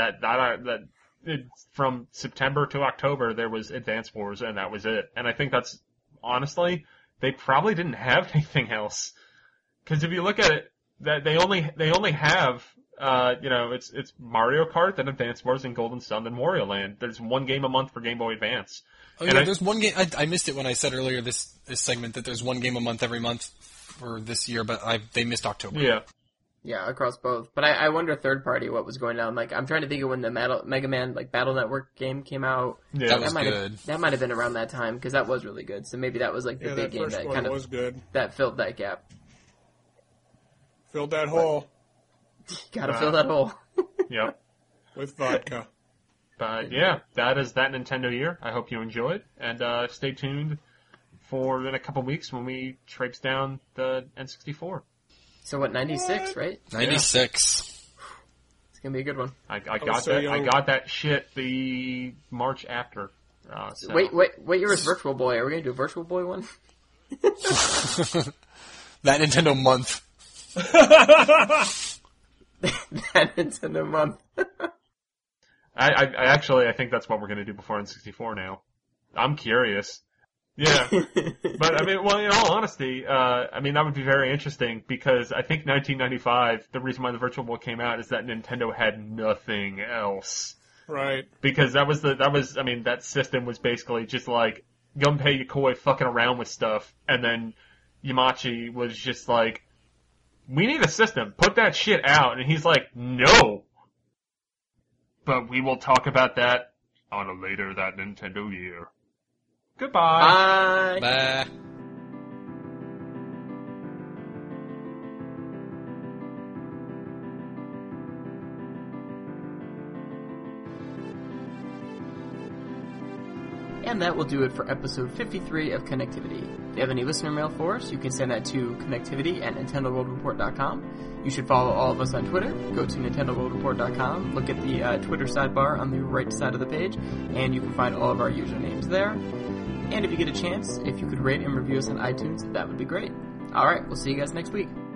from September to October, there was Advance Wars, and that was it. And I think that's, honestly, they probably didn't have anything else. Because if you look at it, that they only have, it's Mario Kart, then Advance Wars, and Golden Sun, then Wario Land. There's one game a month for Game Boy Advance. Oh yeah, there's one game. I missed it when I said earlier this segment that there's one game a month every month for this year, but they missed October. Yeah. Yeah, across both. But I wonder third party what was going on. Like, I'm trying to think of when the Mega Man Battle Network game came out. Yeah, that was good. That might have been around that time because that was really good. So maybe that was like the big game that kind of was good. That filled that gap. Filled that hole. Gotta fill that hole. Yep. With vodka. But yeah, that is that Nintendo year. I hope you enjoyed, and stay tuned for in a couple weeks when we traipse down the N64. So what, 96, right? 96. It's gonna be a good one. I got that shit the March after. So. Wait, what year was Virtual Boy? Are we gonna do a Virtual Boy one? That Nintendo month. That Nintendo month. I think that's what we're gonna do before N64 now. I'm curious. Yeah. But, I mean, well, in all honesty, that would be very interesting because I think 1995, the reason why the Virtual Boy came out is that Nintendo had nothing else. Right. Because that system was basically just like Gunpei Yokoi fucking around with stuff, and then Yamachi was just like, we need a system, put that shit out, and he's like, no! But we will talk about that on a later that Nintendo year. Goodbye. Bye. Bye. And that will do it for episode 53 of Connectivity. If you have any listener mail for us, you can send that to connectivity@nintendoworldreport.com. You should follow all of us on Twitter. Go to nintendoworldreport.com, look at the Twitter sidebar on the right side of the page, and you can find all of our usernames there. And if you get a chance, if you could rate and review us on iTunes, that would be great. Alright, we'll see you guys next week.